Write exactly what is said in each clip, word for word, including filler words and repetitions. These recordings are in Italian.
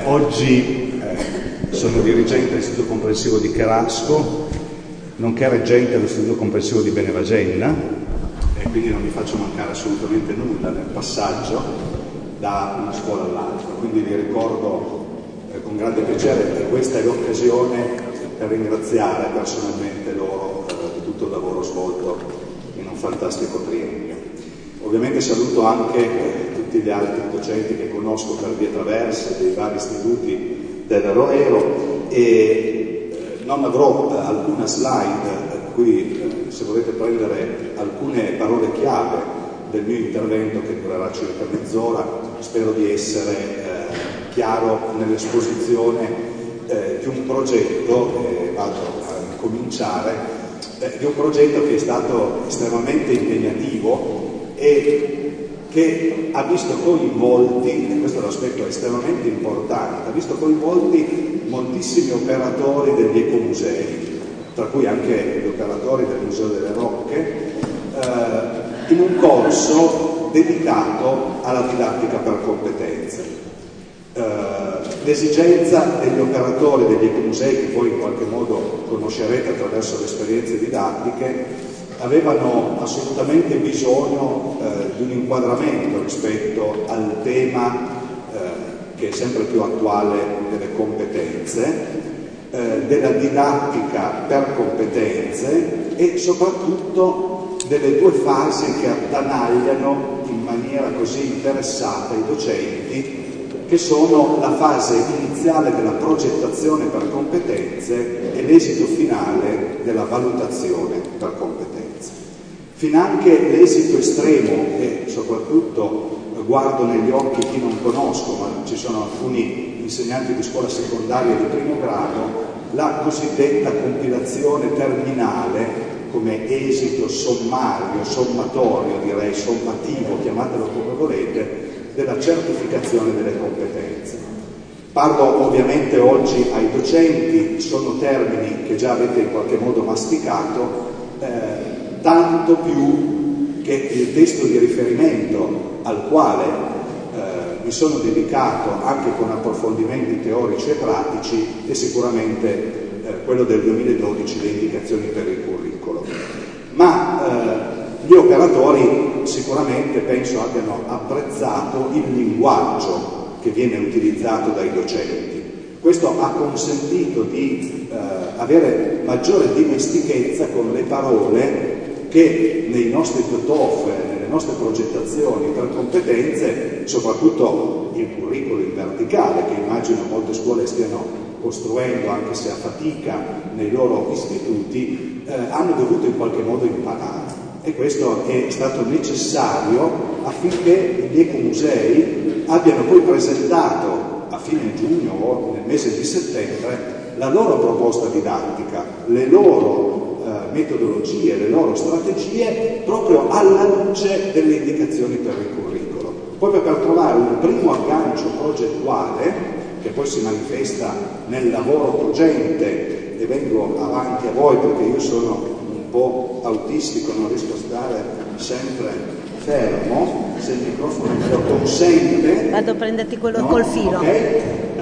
oggi eh, sono dirigente dell'Istituto Comprensivo di Cherasco, nonché reggente dell'Istituto Comprensivo di Benevagenna, e quindi non mi faccio mancare assolutamente nulla nel passaggio da una scuola all'altra. Quindi vi ricordo eh, con grande piacere che questa è l'occasione per ringraziare personalmente loro eh, di tutto il lavoro svolto in un fantastico triennio. Ovviamente saluto anche eh, tutti gli altri docenti che conosco per vie traverse dei vari istituti del Roero, e eh, non avrò eh, alcuna slide eh, qui, eh, se volete prendere alcune parole chiave del mio intervento che durerà circa mezz'ora. Spero di essere eh, chiaro nell'esposizione eh, di un progetto, e eh, vado a cominciare, eh, di un progetto che è stato estremamente impegnativo e che ha visto coinvolti, e questo è un aspetto estremamente importante, ha visto coinvolti moltissimi operatori degli ecomusei, tra cui anche gli operatori del Museo delle Rocche, eh, in un corso dedicato alla didattica per competenze. Eh, l'esigenza degli operatori degli ecomusei, che voi in qualche modo conoscerete attraverso le esperienze didattiche, avevano assolutamente bisogno eh, di un inquadramento rispetto al tema eh, che è sempre più attuale delle competenze, eh, della didattica per competenze e soprattutto delle due fasi che attanagliano in maniera così interessata i docenti, che sono la fase iniziale della progettazione per competenze e l'esito finale della valutazione per competenze. Finanche l'esito estremo, e soprattutto guardo negli occhi chi non conosco, ma ci sono alcuni insegnanti di scuola secondaria di primo grado, la cosiddetta compilazione terminale come esito sommario, sommatorio, direi sommativo, chiamatelo come volete, della certificazione delle competenze. Parlo ovviamente oggi ai docenti, sono termini che già avete in qualche modo masticato, eh, tanto più che il testo di riferimento al quale eh, mi sono dedicato anche con approfondimenti teorici e pratici è sicuramente eh, quello del duemiladodici, le indicazioni per il curriculum. Ma eh, gli operatori sicuramente penso abbiano apprezzato il linguaggio che viene utilizzato dai docenti. Questo ha consentito di eh, avere maggiore dimestichezza con le parole che nei nostri tutof, nelle nostre progettazioni per competenze, soprattutto il curriculum verticale, che immagino molte scuole stiano costruendo, anche se a fatica, nei loro istituti, eh, hanno dovuto in qualche modo imparare. E questo è stato necessario affinché gli ecomusei abbiano poi presentato a fine giugno o nel mese di settembre la loro proposta didattica, le loro eh, metodologie, le loro strategie, proprio alla luce delle indicazioni per il curriculum, proprio per trovare un primo aggancio progettuale che poi si manifesta nel lavoro cogente. E vengo avanti a voi perché io sono un po' autistico, non riesco a stare sempre fermo, se il microfono me lo consente. Vado a prenderti quello no? col filo. Okay.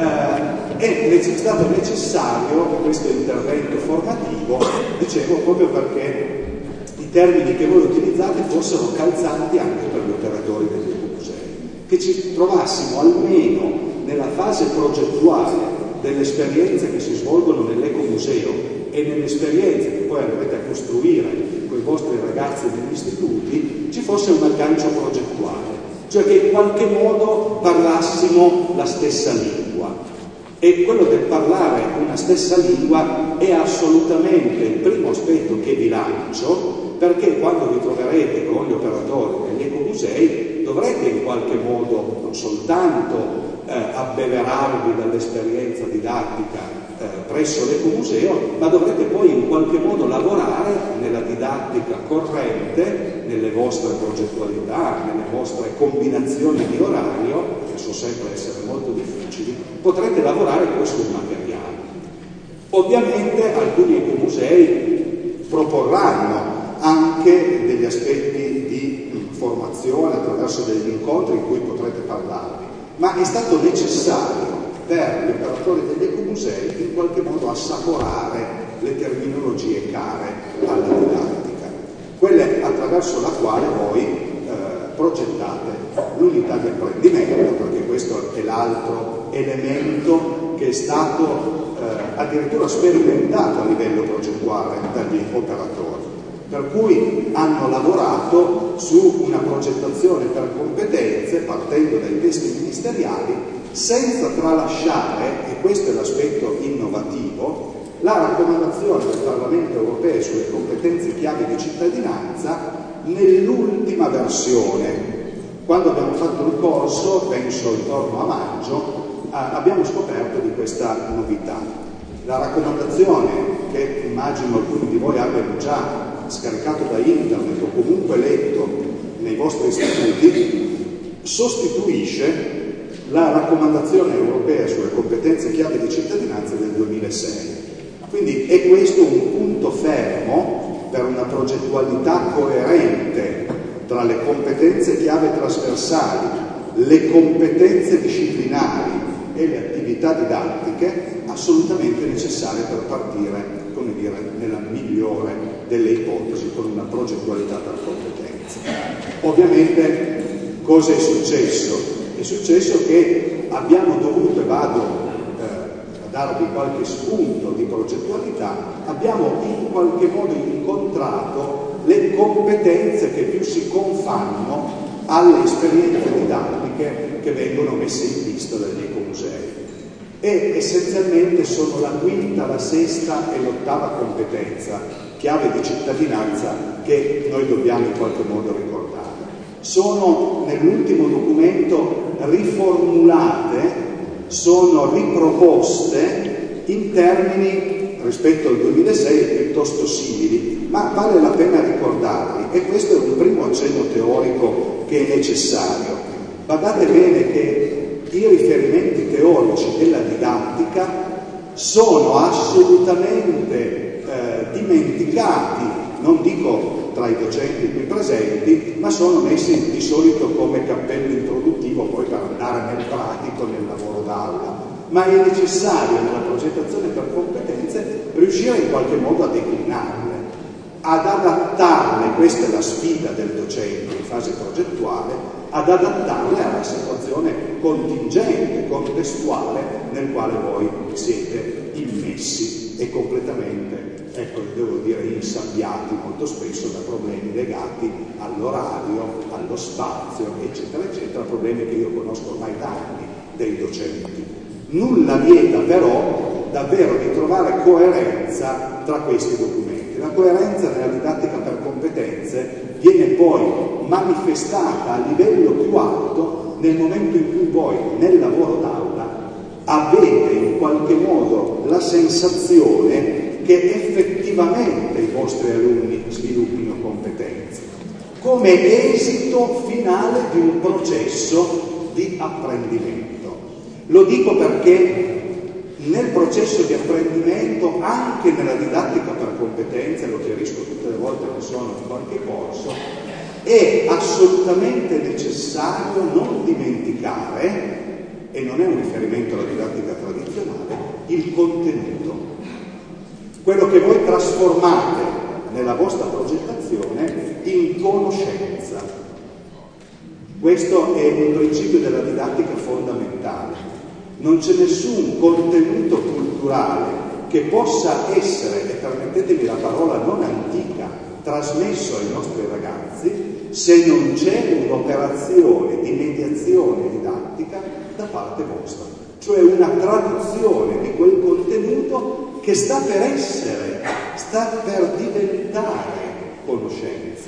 Uh, è stato necessario questo intervento formativo, dicevo, proprio perché i termini che voi utilizzate fossero calzanti anche per gli operatori degli ecomusei, che ci trovassimo almeno nella fase progettuale delle esperienze che si svolgono nell'ecomuseo e nelle esperienze che poi andrete a costruire con i vostri ragazzi negli istituti, ci fosse un aggancio progettuale, cioè che in qualche modo parlassimo la stessa lingua. E quello del parlare una stessa lingua è assolutamente il primo aspetto che vi lancio, perché quando vi troverete con gli operatori degli ecomusei dovrete in qualche modo non soltanto eh, abbeverarvi dall'esperienza didattica eh, presso l'ecomuseo, ma dovrete poi in qualche modo lavorare nella didattica corrente, nelle vostre progettualità, nelle vostre combinazioni di orario, che so sempre essere molto difficili, potrete lavorare poi sul materiale. Ovviamente alcuni ecomusei proporranno anche degli aspetti di formazione attraverso degli incontri in cui potrete parlarvi, ma è stato necessario per gli operatori degli ecomusei in qualche modo assaporare le terminologie care alla didattica, quelle attraverso la quale voi eh, progettate l'unità di apprendimento, perché questo è l'altro elemento che è stato eh, addirittura sperimentato a livello progettuale dagli operatori, per cui hanno lavorato su una progettazione per competenze partendo dai testi ministeriali, senza tralasciare, e questo è l'aspetto innovativo, la raccomandazione del Parlamento europeo sulle competenze chiave di cittadinanza nell'ultima versione. Quando abbiamo fatto il corso, penso intorno a maggio, abbiamo scoperto di questa novità. La raccomandazione, che immagino alcuni di voi abbiano già scaricato da internet o comunque letto nei vostri istituti, sostituisce la raccomandazione europea sulle competenze chiave di cittadinanza del duemilasei. Quindi è questo un punto fermo per una progettualità coerente tra le competenze chiave trasversali, le competenze disciplinari e le attività didattiche, assolutamente necessarie per partire, come dire, nella migliore delle ipotesi, con una progettualità per competenze. Ovviamente cosa è successo? È successo che abbiamo dovuto, e vado eh, a darvi qualche spunto di progettualità, abbiamo in qualche modo incontrato le competenze che più si confanno alle esperienze didattiche che vengono messe in pista dagli ecomusei. E essenzialmente sono la quinta, la sesta e l'ottava competenza chiave di cittadinanza che noi dobbiamo in qualche modo ricordare. Sono nell'ultimo documento riformulate, sono riproposte in termini rispetto al duemilasei piuttosto simili, ma vale la pena ricordarli, e questo è un primo accenno teorico che è necessario. Badate bene che i riferimenti teorici della didattica sono assolutamente eh, dimenticati, non dico tra i docenti qui presenti, ma sono messi di solito come cappello introduttivo poi per andare nel pratico, nel lavoro d'aula. Ma è necessario nella progettazione per competenze riuscire in qualche modo a declinarle, ad adattarle, questa è la sfida del docente in fase progettuale, ad adattarle alla situazione contingente, contestuale nel quale voi siete immessi e completamente, ecco, devo dire, insabbiati molto spesso da problemi legati all'orario, allo spazio, eccetera, eccetera, problemi che io conosco ormai da anni dei docenti. Nulla vieta però davvero di trovare coerenza tra questi documenti. La coerenza nella didattica per competenze viene poi manifestata a livello più alto nel momento in cui voi nel lavoro d'aula avete in qualche modo la sensazione che effettivamente i vostri alunni sviluppino competenze come esito finale di un processo di apprendimento. Lo dico perché nel processo di apprendimento, anche nella didattica per competenze, lo chiarisco tutte le volte che sono in qualche corso, è assolutamente necessario non dimenticare, e non è un riferimento alla didattica tradizionale, il contenuto. Quello che voi trasformate nella vostra progettazione in conoscenza. Questo è un principio della didattica fondamentale. Non c'è nessun contenuto culturale che possa essere, e permettetemi la parola non antica, trasmesso ai nostri ragazzi se non c'è un'operazione di mediazione didattica da parte vostra, cioè una traduzione di quel contenuto che sta per essere, sta per diventare conoscenza.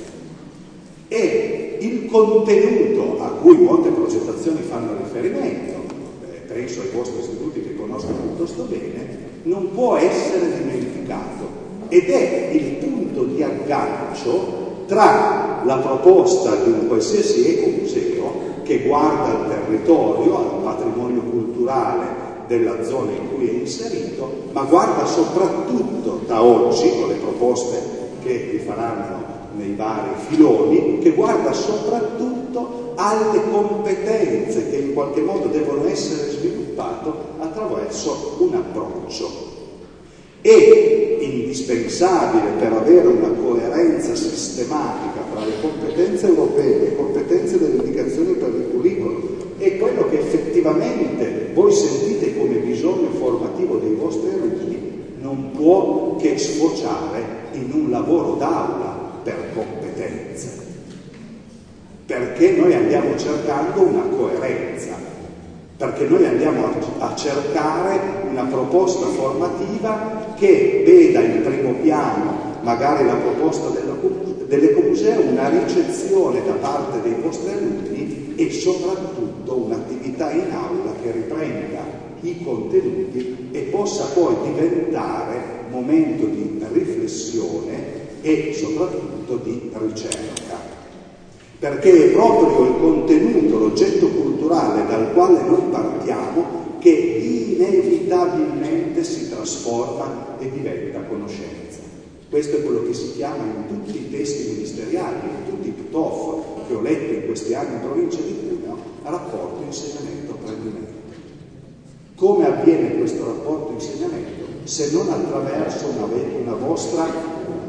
E il contenuto a cui molte progettazioni fanno riferimento, penso ai vostri istituti che conosco piuttosto bene, non può essere dimenticato ed è il punto di aggancio tra la proposta di un qualsiasi ecomuseo che guarda al territorio, al patrimonio culturale della zona in cui è inserito, ma guarda soprattutto da oggi, con le proposte che vi faranno nei vari filoni, che guarda soprattutto alle competenze che in qualche modo devono essere sviluppate fatto attraverso un approccio. È indispensabile per avere una coerenza sistematica tra le competenze europee e le competenze delle indicazioni per il curriculum e quello che effettivamente voi sentite come bisogno formativo dei vostri alunni, non può che sfociare in un lavoro d'aula per competenze, perché noi andiamo cercando una coerenza, perché noi andiamo a cercare una proposta formativa che veda in primo piano magari la proposta dell'Ecomuseo, una ricezione da parte dei vostri alunni e soprattutto un'attività in aula che riprenda i contenuti e possa poi diventare momento di riflessione e soprattutto di ricerca. Perché è proprio il contenuto, l'oggetto culturale dal quale noi partiamo che inevitabilmente si trasforma e diventa conoscenza. Questo è quello che si chiama in tutti i testi ministeriali, in tutti i P T O F che ho letto in questi anni in provincia di Cuneo, rapporto insegnamento-apprendimento. Come avviene questo rapporto insegnamento se non attraverso una, una vostra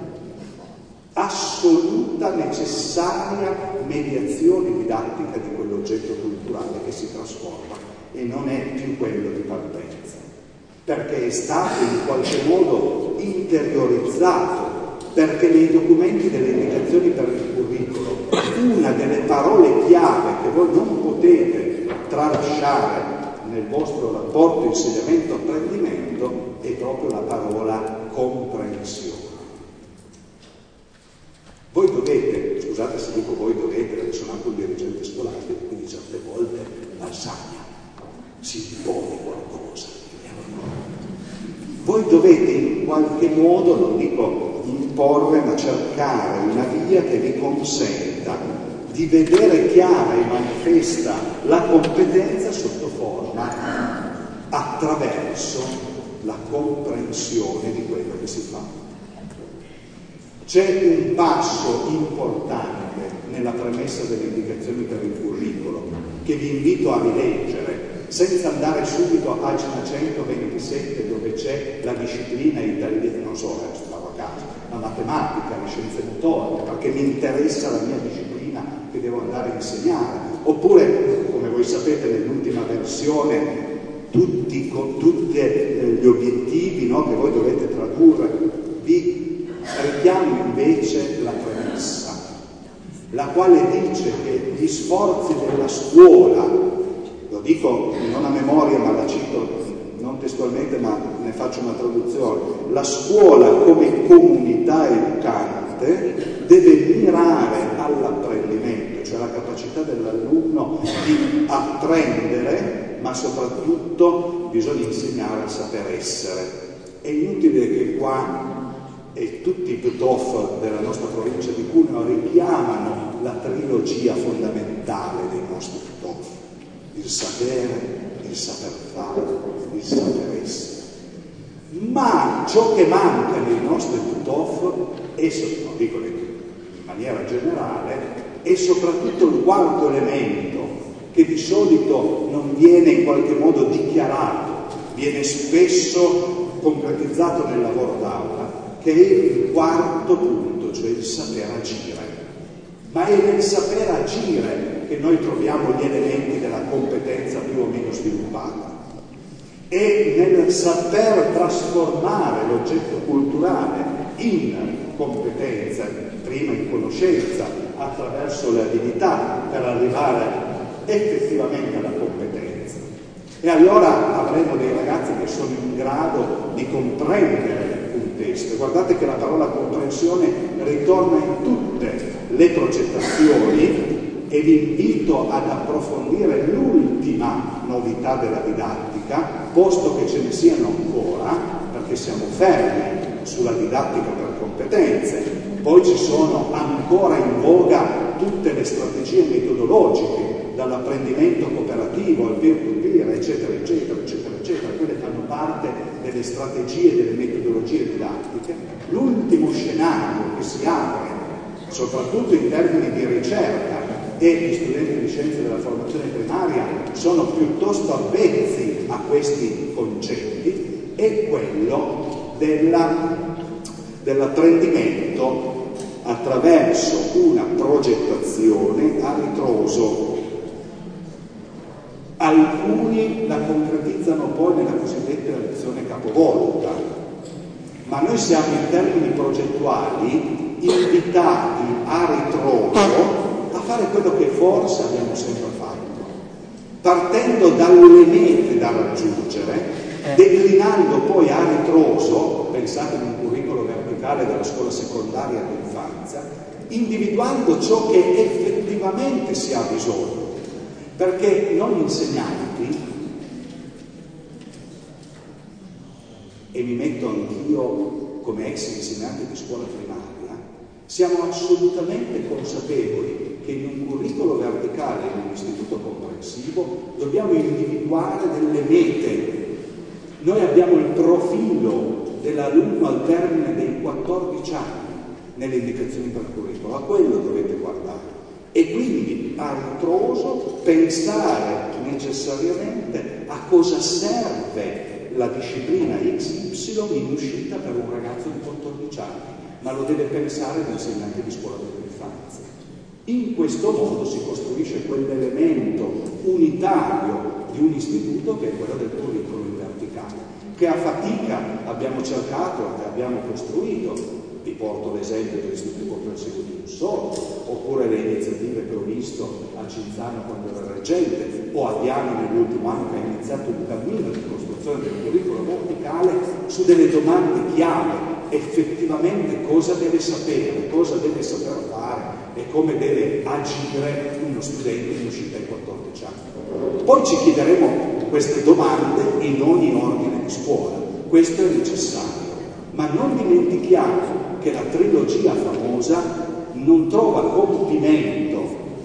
assoluta, necessaria mediazione didattica di quell'oggetto culturale che si trasforma e non è più quello di partenza, perché è stato in qualche modo interiorizzato, perché nei documenti delle indicazioni per il curriculum una delle parole chiave che voi non potete tralasciare nel vostro rapporto insegnamento-apprendimento è proprio la parola comprensione. Voi dovete, scusate se dico voi dovete, perché sono anche un dirigente scolastico, quindi certe volte lasagna, si impone qualcosa. Voi dovete in qualche modo, non dico imporre, ma cercare una via che vi consenta di vedere chiara e manifesta la competenza sotto forma attraverso la comprensione di quello che si fa. C'è un passo importante nella premessa delle indicazioni per il curriculum che vi invito a rileggere, senza andare subito a pagina centoventisette dove c'è la disciplina italiana, non so, stavo a caso, la matematica, le scienze motorie, perché mi interessa la mia disciplina che devo andare a insegnare. Oppure, come voi sapete, nell'ultima versione, tutti, con tutti gli obiettivi, no, che voi dovete tradurre, vi richiamo invece la premessa, la quale dice che gli sforzi della scuola, lo dico non a memoria ma la cito non testualmente ma ne faccio una traduzione, la scuola come comunità educante deve mirare all'apprendimento, cioè la capacità dell'alunno di apprendere, ma soprattutto bisogna insegnare a saper essere. È inutile che qua e tutti i P T O F della nostra provincia di Cuneo richiamano la trilogia fondamentale dei nostri P T O F: il sapere, il saper fare, il saper essere. Ma ciò che manca nei nostri P T O F, e non dico in maniera generale, è soprattutto il quarto elemento che di solito non viene in qualche modo dichiarato, viene spesso concretizzato nel lavoro d'aula, che è il quarto punto, cioè il saper agire. Ma è nel saper agire che noi troviamo gli elementi della competenza più o meno sviluppata. È nel saper trasformare l'oggetto culturale in competenza, prima in conoscenza, attraverso le abilità, per arrivare effettivamente alla competenza. E allora avremo dei ragazzi che sono in grado di comprendere un testo. Guardate che la parola comprensione ritorna in tutte le progettazioni e vi invito ad approfondire l'ultima novità della didattica, posto che ce ne siano ancora, perché siamo fermi sulla didattica per competenze. Poi ci sono ancora in voga tutte le strategie metodologiche, dall'apprendimento cooperativo al peer-to-peer, eccetera, eccetera, eccetera, eccetera. Quelle fanno parte delle strategie, delle metodologie didattiche. L'ultimo scenario che si apre, soprattutto in termini di ricerca, e gli studenti di scienze della formazione primaria sono piuttosto avvezzi a questi concetti è quello della, dell'apprendimento attraverso una progettazione a ritroso. Alcuni la concretizzano poi nella cosiddetta lezione capovolta, ma noi siamo in termini progettuali invitati a ritroso a fare quello che forse abbiamo sempre fatto, partendo dalle mete da raggiungere, declinando poi a ritroso, pensate in un curriculum verticale della scuola secondaria dell'infanzia, individuando ciò che effettivamente si ha bisogno. Perché noi insegnanti, e mi metto anch'io come ex insegnante di scuola primaria, siamo assolutamente consapevoli che in un curriculum verticale, in un istituto comprensivo, dobbiamo individuare delle mete. Noi abbiamo il profilo dell'alunno al termine dei quattordici anni nelle indicazioni per curriculum, a quello dovete guardare. E quindi a ritroso pensare necessariamente a cosa serve la disciplina X Y in uscita per un ragazzo di quattordici anni, ma lo deve pensare l'insegnante di scuola dell'infanzia. In questo modo si costruisce quell'elemento unitario di un istituto che è quello del curriculum verticale, che a fatica abbiamo cercato e abbiamo costruito. Vi porto l'esempio dell'Istituto Comprensivo di Mussolo, oppure le iniziative che ho visto a Cinzano quando era reggente, o a Diano nell'ultimo anno che ha iniziato un cammino di costruzione del curriculum verticale su delle domande chiave, effettivamente cosa deve sapere, cosa deve saper fare e come deve agire uno studente in uscita ai quattordici anni. Poi ci chiederemo queste domande in ogni ordine di scuola, questo è necessario, ma non dimentichiamo che la trilogia famosa non trova compimento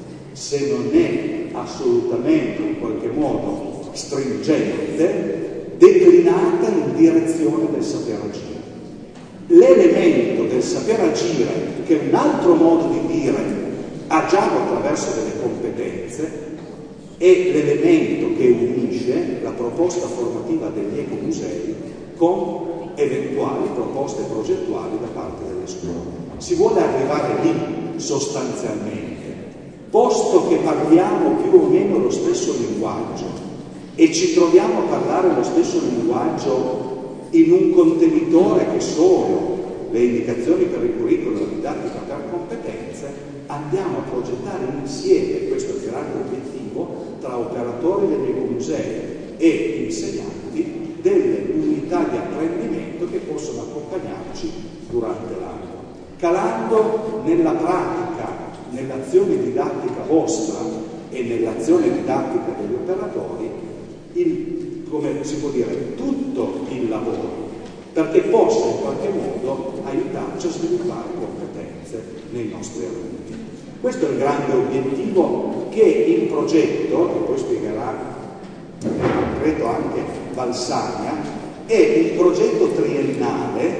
se non è assolutamente in qualche modo stringente, declinata in direzione del saper agire. L'elemento del saper agire, che è un altro modo di dire agiamo attraverso delle competenze, è l'elemento che unisce la proposta formativa degli ecomusei con eventuali proposte progettuali da parte delle scuole. Si vuole arrivare lì sostanzialmente, posto che parliamo più o meno lo stesso linguaggio e ci troviamo a parlare lo stesso linguaggio in un contenitore che sono le indicazioni per il curriculum, la didattica per competenze, andiamo a progettare insieme, questo è il grande obiettivo, tra operatori degli ecomusei e insegnanti, delle unità di apprendimento che possono accompagnarci durante l'anno, calando nella pratica, nell'azione didattica vostra e nell'azione didattica degli operatori, il, come si può dire, tutto il lavoro, perché possa in qualche modo aiutarci a sviluppare competenze nei nostri alunni. Questo è il grande obiettivo che il progetto, che poi spiegherà credo anche Balsania, è il progetto triennale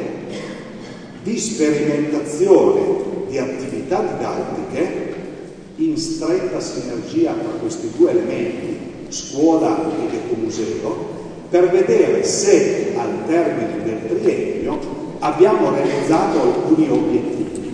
di sperimentazione di attività didattiche in stretta sinergia tra questi due elementi, scuola ed ecomuseo, per vedere se al termine del triennio abbiamo realizzato alcuni obiettivi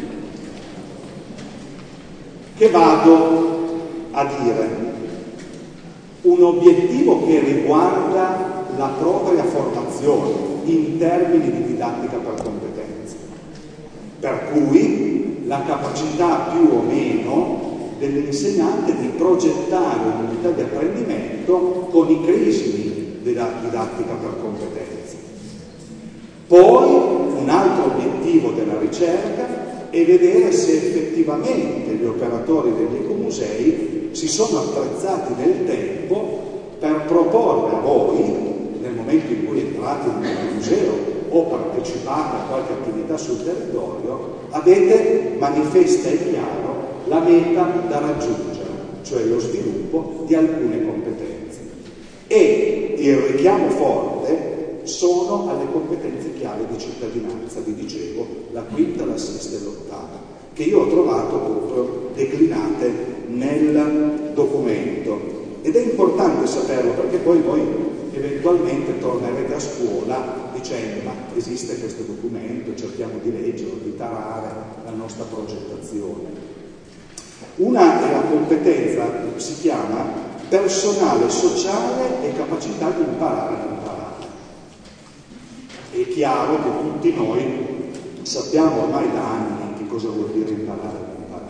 che vado a dire. Un obiettivo che riguarda la propria formazione in termini di didattica per competenze, per cui la capacità più o meno dell'insegnante di progettare un'unità di apprendimento con i crismi della didattica per competenze. Poi un altro obiettivo della ricerca è vedere se effettivamente gli operatori degli ecomusei si sono attrezzati nel tempo per proporre a voi, nel momento in cui entrate in un museo o partecipate a qualche attività sul territorio, avete manifesta e chiaro la meta da raggiungere, cioè lo sviluppo di alcune competenze. E il richiamo forte sono alle competenze chiave di cittadinanza, vi dicevo, la quinta, la sesta e l'ottava, che io ho trovato proprio declinate nel documento. Ed è importante saperlo perché poi noi eventualmente tornerete a scuola dicendo ma esiste questo documento, cerchiamo di leggerlo, di tarare la nostra progettazione. Una è la competenza, si chiama personale, sociale e capacità di imparare ad imparare. È chiaro che tutti noi sappiamo ormai da anni che cosa vuol dire imparare ad imparare.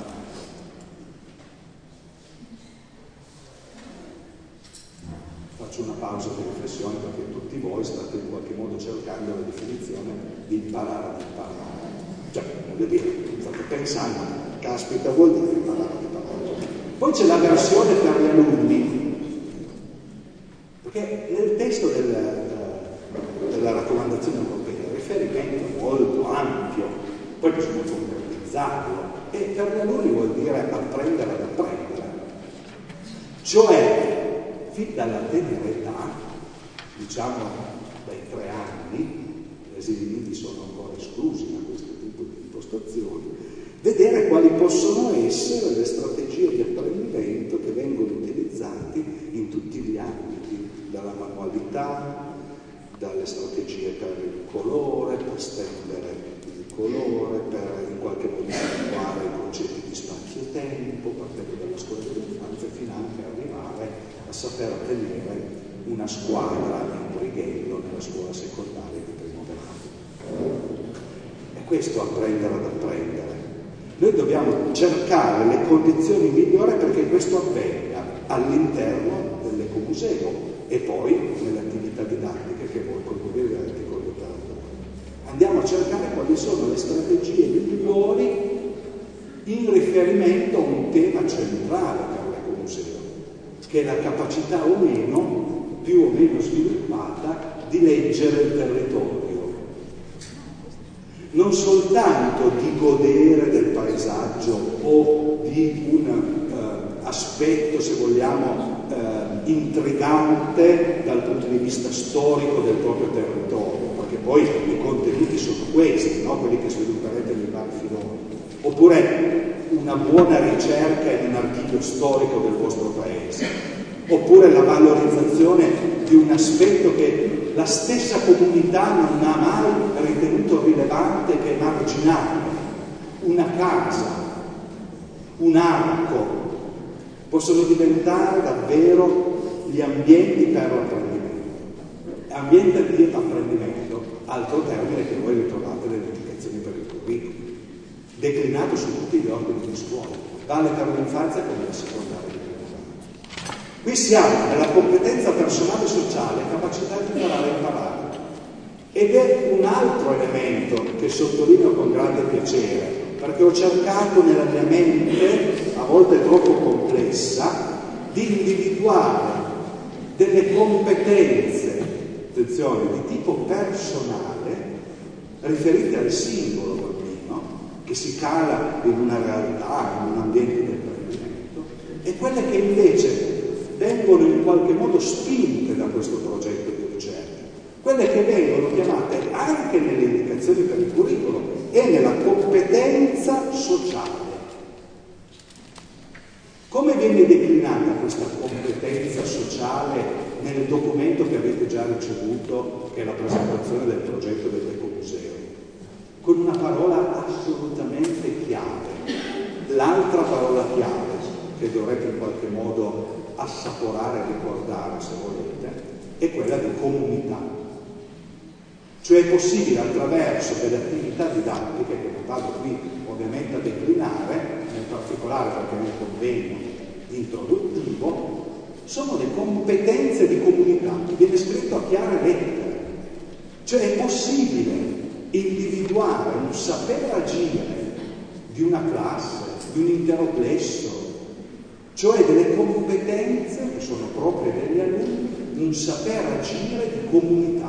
Faccio una pausa di riflessione perché tutti voi state in qualche modo cercando la definizione di imparare ad imparare. Cioè, voglio dire, state pensando, caspita, vuol dire imparare ad imparare. Poi c'è la versione per gli alunni, perché nel testo del, della raccomandazione europea il riferimento è molto ampio, poi bisogna concretizzarlo, e per gli alunni vuol dire apprendere ad apprendere, cioè fin dalla tenera età, diciamo dai tre anni, gli asili nidi sono ancora esclusi da questo tipo di impostazioni, vedere quali possono essere le strategie di apprendimento che vengono utilizzate in tutti gli ambiti, dalla manualità, dalle strategie per il colore, per stendere il colore, per in qualche modo individuare i concetti di spazio e tempo, partendo dalla scuola dell'infanzia fino anche ad arrivare a saper tenere una squadra in righello nella scuola secondaria di primo grado. E questo apprendere ad apprendere. Noi dobbiamo cercare le condizioni migliori perché questo avvenga all'interno dell'ecomuseo e poi nelle attività didattiche che voi condividerete con gli operatori. Andiamo a cercare quali sono le strategie migliori in riferimento a un tema centrale per l'ecomuseo, che è la capacità o meno, più o meno sviluppata, di leggere il territorio. Non soltanto di godere del paesaggio o di un eh, aspetto, se vogliamo, eh, intrigante dal punto di vista storico del proprio territorio, perché poi i contenuti sono questi, no? Quelli che svilupperete nei vari filoni, oppure una buona ricerca in un archivio storico del vostro paese, oppure la valorizzazione di un aspetto che la stessa comunità non ha mai ritenuto rilevante, che è marginale. Una casa, un arco, possono diventare davvero gli ambienti per l'apprendimento. Ambiente di apprendimento, altro termine che voi ritrovate nelle indicazioni per il curriculum, declinato su tutti gli ordini di scuola, vale per l'infanzia come la secondaria. Qui siamo nella competenza personale sociale, capacità di imparare a imparare. Ed è un altro elemento che sottolineo con grande piacere, perché ho cercato nella mia mente, a volte troppo complessa, di individuare delle competenze, attenzione, di tipo personale, riferite al singolo bambino, che si cala in una realtà, in un ambiente di apprendimento, e quelle che invece vengono in qualche modo spinte da questo progetto di ricerca, quelle che vengono chiamate anche nelle indicazioni per il curriculum e nella competenza sociale. Come viene declinata questa competenza sociale nel documento che avete già ricevuto, che è la presentazione del progetto dell'ecomuseo? Con una parola assolutamente chiave, l'altra parola chiave che dovrete in qualche modo assaporare e ricordare, se volete, è quella di comunità. Cioè è possibile attraverso delle attività didattiche, che non vado qui ovviamente a declinare, in particolare perché è un convegno introduttivo, sono le competenze di comunità, viene scritto a chiare lettere. Cioè è possibile individuare un saper agire di una classe, di un intero plesso, cioè delle competenze che sono proprie degli alunni, un saper agire di comunità.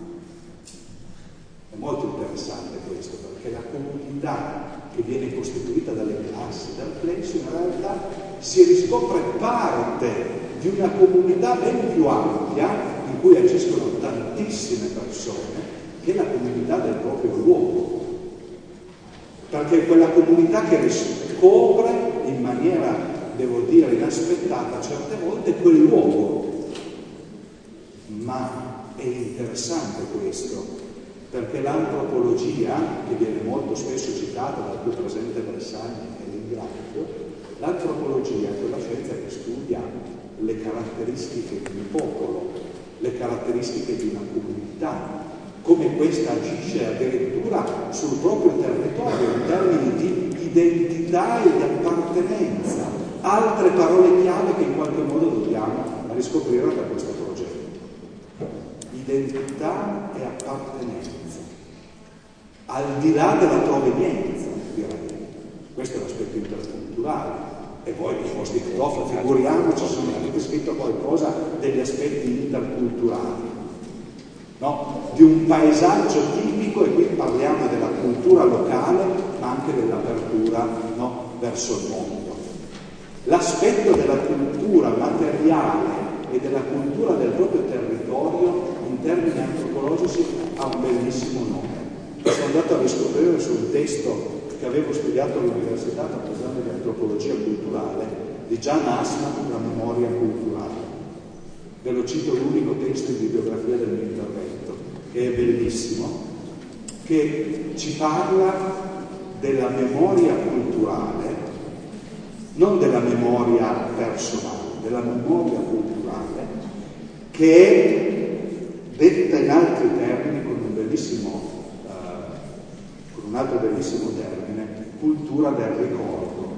È molto interessante questo, perché la comunità che viene costituita dalle classi, dal plesso, in realtà si riscopre parte di una comunità ben più ampia, in cui agiscono tantissime persone, che è la comunità del proprio luogo. Perché è quella comunità che riscopre in maniera, devo dire, inaspettata certe volte, quel luogo. ma è interessante questo, perché l'antropologia, che viene molto spesso citata dal più presente Bersani e ringrazio, l'antropologia è quella scienza che studia le caratteristiche di un popolo, le caratteristiche di una comunità, come questa agisce addirittura sul proprio territorio in termini di identità e di appartenenza. Altre parole chiave che in qualche modo dobbiamo riscoprire da questo progetto. Identità e appartenenza, al di là della provenienza, direi. Questo è l'aspetto interculturale. E poi i posti Christoph, figuriamoci, sono anche scritto qualcosa degli aspetti interculturali, no? Di un paesaggio tipico, e qui parliamo della cultura locale, ma anche dell'apertura, no? Verso il mondo. L'aspetto della cultura materiale e della cultura del proprio territorio in termini antropologici ha un bellissimo nome. Sono andato a riscoprire su un testo che avevo studiato all'università per l'esame di antropologia culturale di Jan Assmann, La memoria culturale. Ve lo cito, l'unico testo di bibliografia del mio intervento, che è bellissimo, che ci parla della memoria culturale, non della memoria personale, della memoria culturale, che è detta in altri termini con un bellissimo un altro bellissimo termine, cultura del ricordo.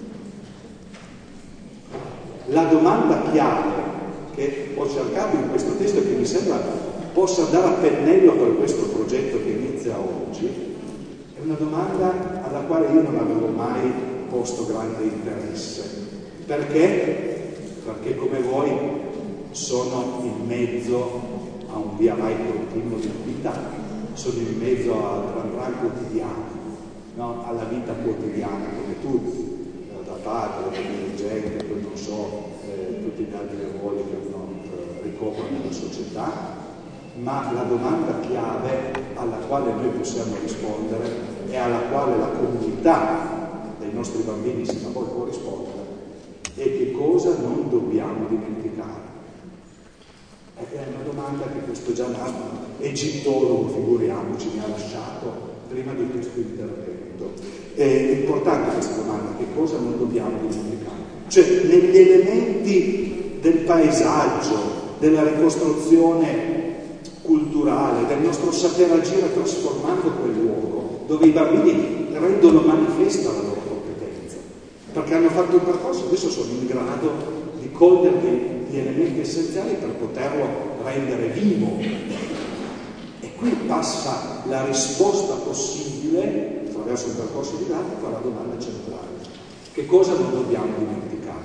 La domanda chiave che ho cercato in questo testo e che mi sembra possa dare a pennello per questo progetto che inizia oggi, è una domanda alla quale io non avevo mai posto grande interesse. Perché? Perché come voi sono in mezzo a un via vai continuo di attività, sono in mezzo al gran gran quotidiano, no? Alla vita quotidiana come tutti, da padre, da dirigente, poi non so, eh, tutti gli altri ruoli che uno eh, ricopre nella società, ma la domanda chiave alla quale noi possiamo rispondere e alla quale la comunità dei nostri bambini sino a poi può rispondere è: che cosa non dobbiamo dimenticare? È una domanda che questo Jan Assmann, egittologo, figuriamoci, mi ha lasciato prima di questo intervento. È importante questa domanda: che cosa non dobbiamo dimenticare? Cioè, negli elementi del paesaggio, della ricostruzione culturale, del nostro saper agire trasformando quel luogo, dove i bambini rendono manifesta la loro competenza, perché hanno fatto un percorso, adesso sono in grado di cogliere gli elementi essenziali per poterlo rendere vivo. E qui passa la risposta possibile attraverso un percorso didattico alla domanda centrale: che cosa non dobbiamo dimenticare?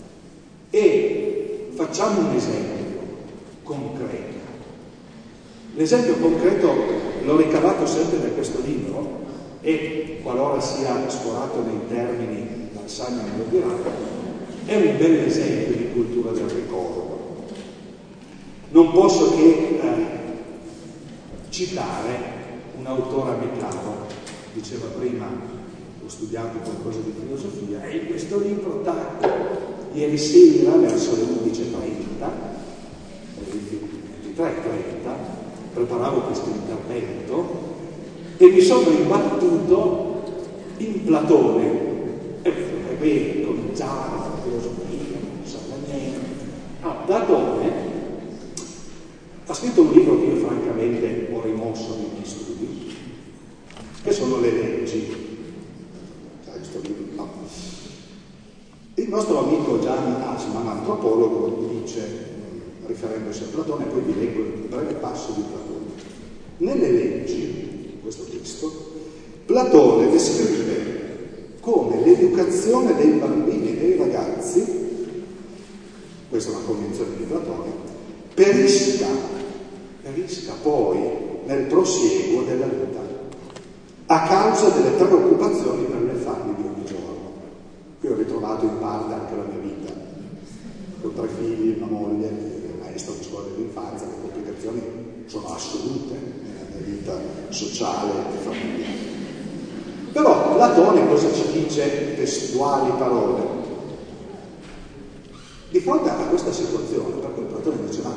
E facciamo un esempio concreto. L'esempio concreto l'ho ricavato sempre da questo libro, e qualora sia sforato nei termini, Barsani me lo dirà, è un bel esempio di cultura del ricordo. Non posso che eh, citare un autore a me caro. Diceva prima, ho studiato qualcosa di filosofia, e in questo libro, tac, ieri sera verso le undici e trenta, ventitré e trenta, preparavo questo intervento e mi sono imbattuto in Platone. E qui cominciava la filosofia, non so niente. No, Platone ha scritto un libro che io francamente ho rimosso nei miei studi, che sono le leggi. Sai, questo libro? No. Il nostro amico Jan Assmann, antropologo, dice, riferendosi a Platone, poi vi leggo il breve passo di Platone. Nelle leggi, in questo testo, Platone descrive come l'educazione dei bambini e dei ragazzi, questa è una convenzione di Platone, perisca, perisca poi nel prosieguo della vita, a causa delle preoccupazioni per le famiglie di ogni giorno. Qui ho ritrovato in parte anche la mia vita, con tre figli, una moglie, maestro di scuola dell'infanzia. Le complicazioni sono assolute nella mia vita sociale e familiare. Però Platone cosa ci dice? Testuali parole. Di fronte a questa situazione, per cui Platone dice: ma nelle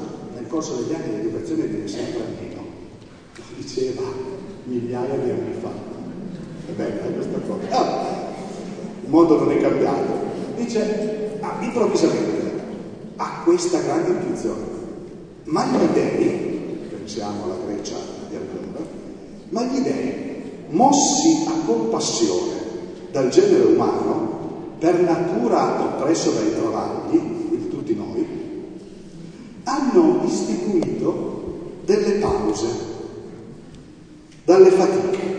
corso degli anni l'educazione viene sempre meno, lo diceva migliaia di anni fa. È bella questa cosa. Ah, il mondo non è cambiato. Dice, ah, improvvisamente ha questa grande intuizione. Ma gli dei, pensiamo alla Grecia di allora, ma gli dei, mossi a compassione dal genere umano, per natura oppresso dai travagli, quindi tutti noi, hanno istituito delle pause dalle fatiche,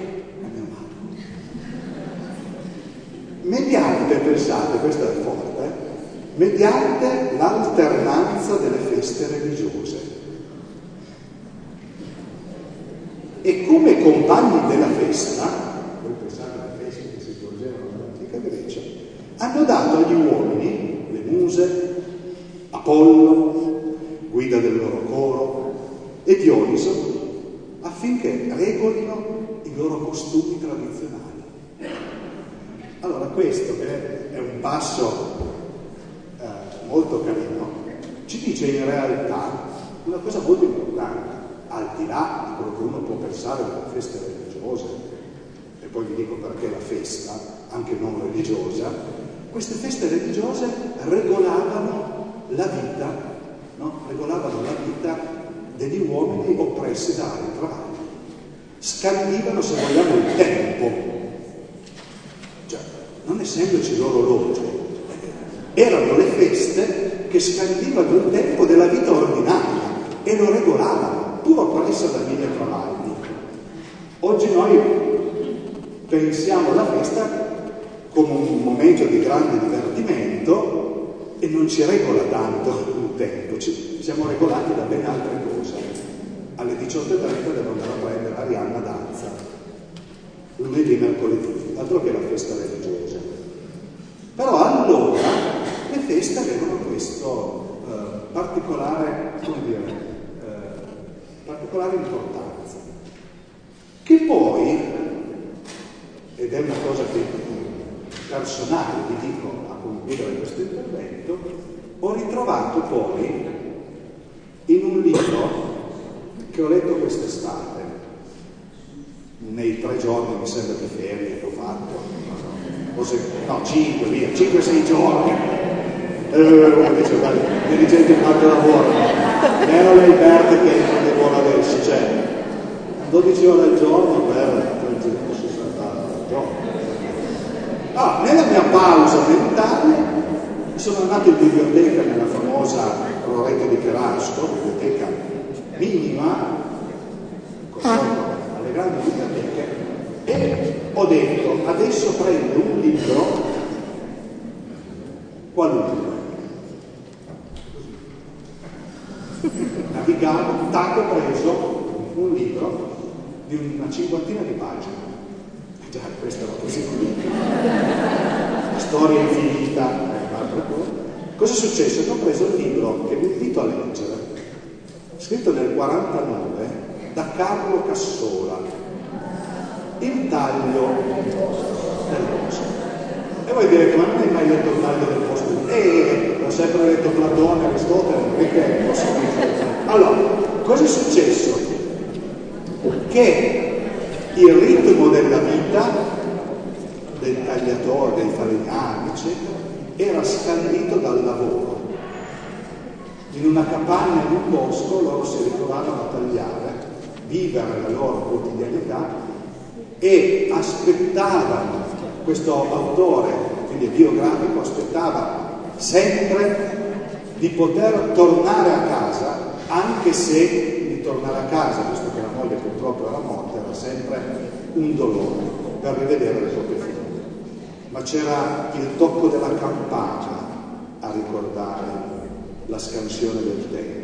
mediante, pensate, questo è forte, mediante l'alternanza delle feste religiose. E come compagni della festa, voi pensate alle feste che si svolgevano nell'antica Grecia, hanno dato agli uomini, le muse, Apollo, guida del loro coro, e Dioniso, affinché regolino i loro costumi tradizionali. Allora questo, che è un passo eh, molto carino, ci dice in realtà una cosa molto importante, al di là di quello che uno può pensare delle feste religiose, e poi vi dico perché la festa, anche non religiosa, queste feste religiose regolavano la vita, no? Regolavano la vita degli uomini oppressi da altri travagli, scandivano, se vogliamo, il tempo, cioè non essendoci l'orologio, erano le feste che scandivano il tempo della vita ordinaria e lo regolavano, pur oppressa da mille travagli. Oggi noi pensiamo alla festa come un momento di grande divertimento e non ci regola tanto il tempo, ci siamo regolati da ben altre cose. Alle diciotto e trenta devo andare a prendere Arianna danza, lunedì, mercoledì, altro che la festa religiosa. Però allora le feste avevano questo eh, particolare, come dire, eh, particolare importanza, che poi, ed è una cosa che personale vi dico a concludere questo intervento, ho ritrovato poi in un libro che ho letto quest'estate, nei tre giorni, mi sembra, di ferie che ho fatto, o se, no, cinque, via, cinque sei giorni, eh, come dice il dirigente in quanto lavoro, era l'Alberto che non lavora adesso, cioè dodici ore al giorno per trecentosessanta giorni. Ah, nella mia pausa mentale sono andato in biblioteca, nella famosa Roretto di Cherasco, biblioteca minima, confronto alle grandi biblioteche, e ho detto, adesso prendo un libro qualunque. Navigavo, tac, ho preso un libro di una cinquantina di pagine. Già, questa era così la storia infinita, eh, altre cose. Cosa è successo? Che ho preso un libro che vi invito a leggere, scritto nel quarantanove da Carlo Cassola, Il taglio del bosco. E voi direte, ma non hai mai letto Il taglio del bosco? Eh, ho sempre letto Platone, Aristotele, perché è possibile? Allora, cosa è successo? Che il ritmo della vita del tagliatore, dei falegnami, eccetera, era scandito dal lavoro. In una capanna, in un bosco, loro si ritrovavano a tagliare, vivere la loro quotidianità e aspettavano, questo autore, quindi biografico, aspettava sempre di poter tornare a casa, anche se di tornare a casa, visto che la moglie purtroppo era morta, era sempre un dolore per rivedere le proprie figlie. Ma c'era il tocco della campana a ricordare la scansione del tempo.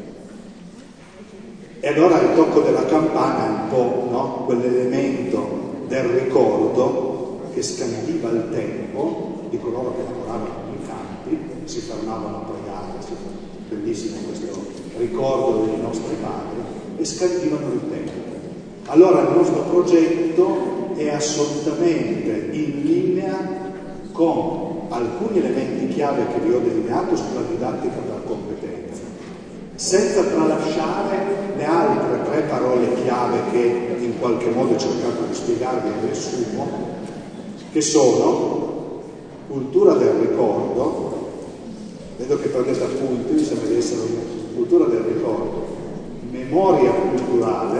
E allora il tocco della campana è un po', no? Quell'elemento del ricordo che scandiva il tempo di coloro che lavoravano nei campi, si fermavano a pregare, bellissimo questo ricordo dei nostri padri, e scandivano il tempo. Allora il nostro progetto è assolutamente in linea con alcuni elementi chiave che vi ho delineato sulla didattica per competenza. senza tralasciare le altre tre parole chiave che in qualche modo ho cercato di spiegarvi e riassumo, che sono cultura del ricordo, vedo che prendete appunti, mi sembra di essere una cultura del ricordo, memoria culturale,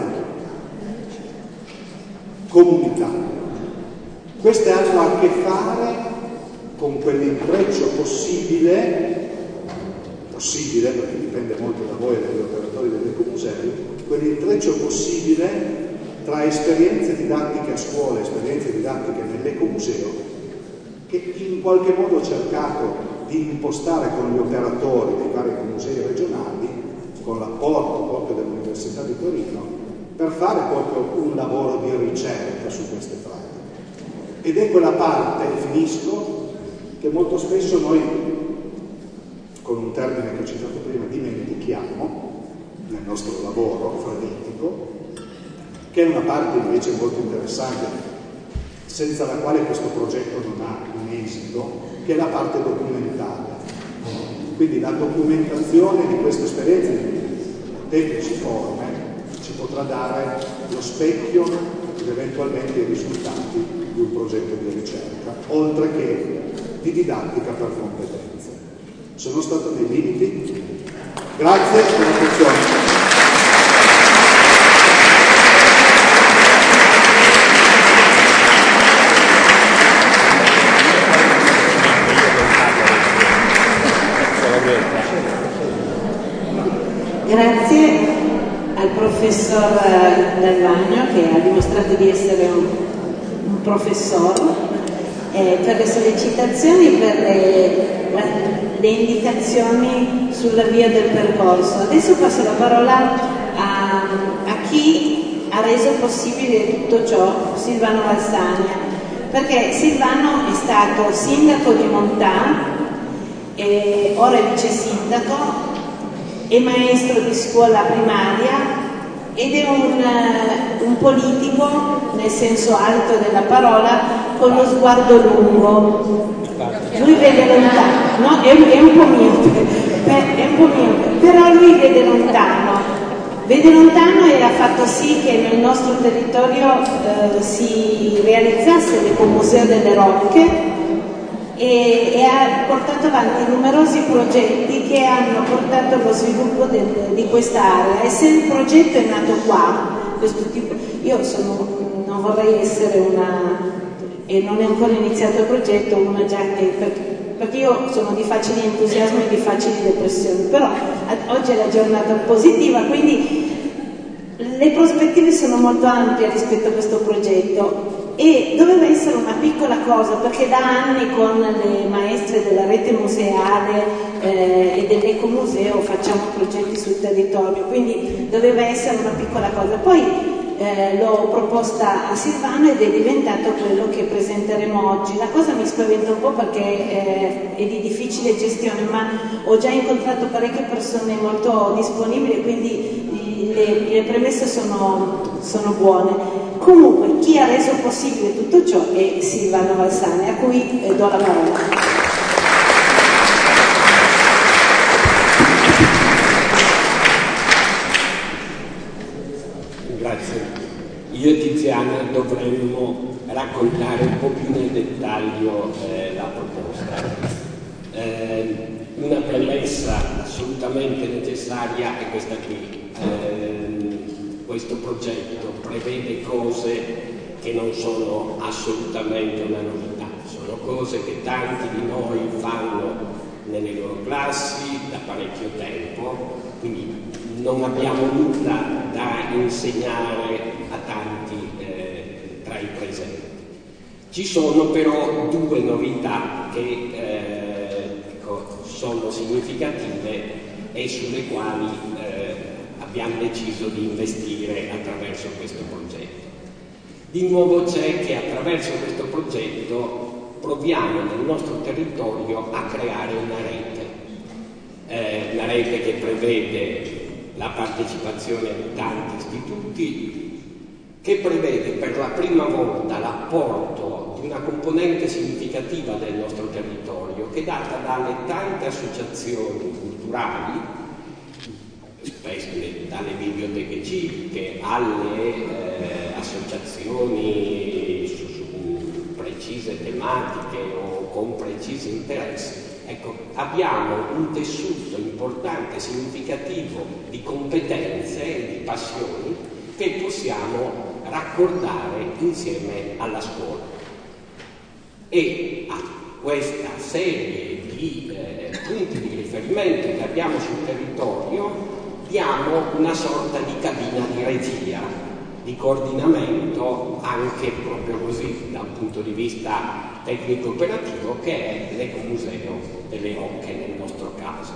comunità. Queste hanno a che fare con quell'intreccio possibile, possibile perché dipende molto da voi e dagli operatori degli ecomusei, quell'intreccio possibile tra esperienze didattiche a scuola e esperienze didattiche nell'ecomuseo, che in qualche modo ho cercato di impostare con gli operatori dei vari musei regionali, con l'apporto proprio dell'Università di Torino, per fare proprio un lavoro di ricerca su queste pratiche. Ed è quella parte, finisco, che molto spesso noi, con un termine che ho citato prima, dimentichiamo nel nostro lavoro fraditico, che è una parte invece molto interessante, senza la quale questo progetto non ha un esito, che è la parte documentale. Quindi la documentazione di queste esperienze in molteplici forme ci potrà dare lo specchio ed eventualmente i risultati di un progetto di ricerca, oltre che di didattica per competenze. Sono stato nei limiti. Grazie per l'attenzione. Grazie al professor Dalvagno, che ha dimostrato di essere un, un professore, eh, per le sollecitazioni, per le, la, le indicazioni sulla via del percorso. Adesso passo la parola a, a chi ha reso possibile tutto ciò, Silvano Valsania, perché Silvano è stato sindaco di Montà, e ora è vice sindaco, è maestro di scuola primaria ed è un, un politico nel senso alto della parola, con lo sguardo lungo. Lui vede lontano, no? È, è un po' miope, è un po' miope, però lui vede lontano, vede lontano e ha fatto sì che nel nostro territorio eh, si realizzasse l'Ecomuseo delle Rocche. E, e ha portato avanti numerosi progetti che hanno portato allo sviluppo del, di quest'area. E se il progetto è nato qua, questo tipo, io sono, non vorrei essere una, e non è ancora iniziato il progetto, una già che, perché, perché io sono di facili entusiasmo e di facili depressioni, però oggi è la giornata positiva, quindi le prospettive sono molto ampie rispetto a questo progetto. E doveva essere una piccola cosa, perché da anni con le maestre della rete museale eh, e dell'ecomuseo facciamo progetti sul territorio, quindi doveva essere una piccola cosa. Poi eh, l'ho proposta a Silvano ed è diventato quello che presenteremo oggi. La cosa mi spaventa un po' perché eh, è di difficile gestione, ma ho già incontrato parecchie persone molto disponibili, quindi le, le premesse sono, sono buone. Comunque, chi ha reso possibile tutto ciò è Silvano Valsania, a cui eh, do la parola. Grazie. Io e Tiziana dovremmo raccontare un po' più nel dettaglio eh, la proposta. Eh, una premessa assolutamente necessaria è questa qui. Eh, questo progetto prevede cose che non sono assolutamente una novità, sono cose che tanti di noi fanno nelle loro classi da parecchio tempo, quindi non abbiamo nulla da insegnare a tanti eh, tra i presenti. Ci sono però due novità che eh, ecco, sono significative e sulle quali eh, abbiamo deciso di investire attraverso questo progetto. Di nuovo c'è che attraverso questo progetto proviamo nel nostro territorio a creare una rete, eh, una rete che prevede la partecipazione di tanti istituti, che prevede per la prima volta l'apporto di una componente significativa del nostro territorio, che è data dalle tante associazioni culturali spesso dalle biblioteche civiche alle eh, associazioni su, su precise tematiche o con precisi interessi. Ecco, abbiamo un tessuto importante, significativo di competenze e di passioni che possiamo raccordare insieme alla scuola. E a questa serie di eh, punti di riferimento che abbiamo sul territorio diamo una sorta di cabina di regia, di coordinamento, anche proprio così da un punto di vista tecnico-operativo, che è l'Ecomuseo delle Rocche nel nostro caso.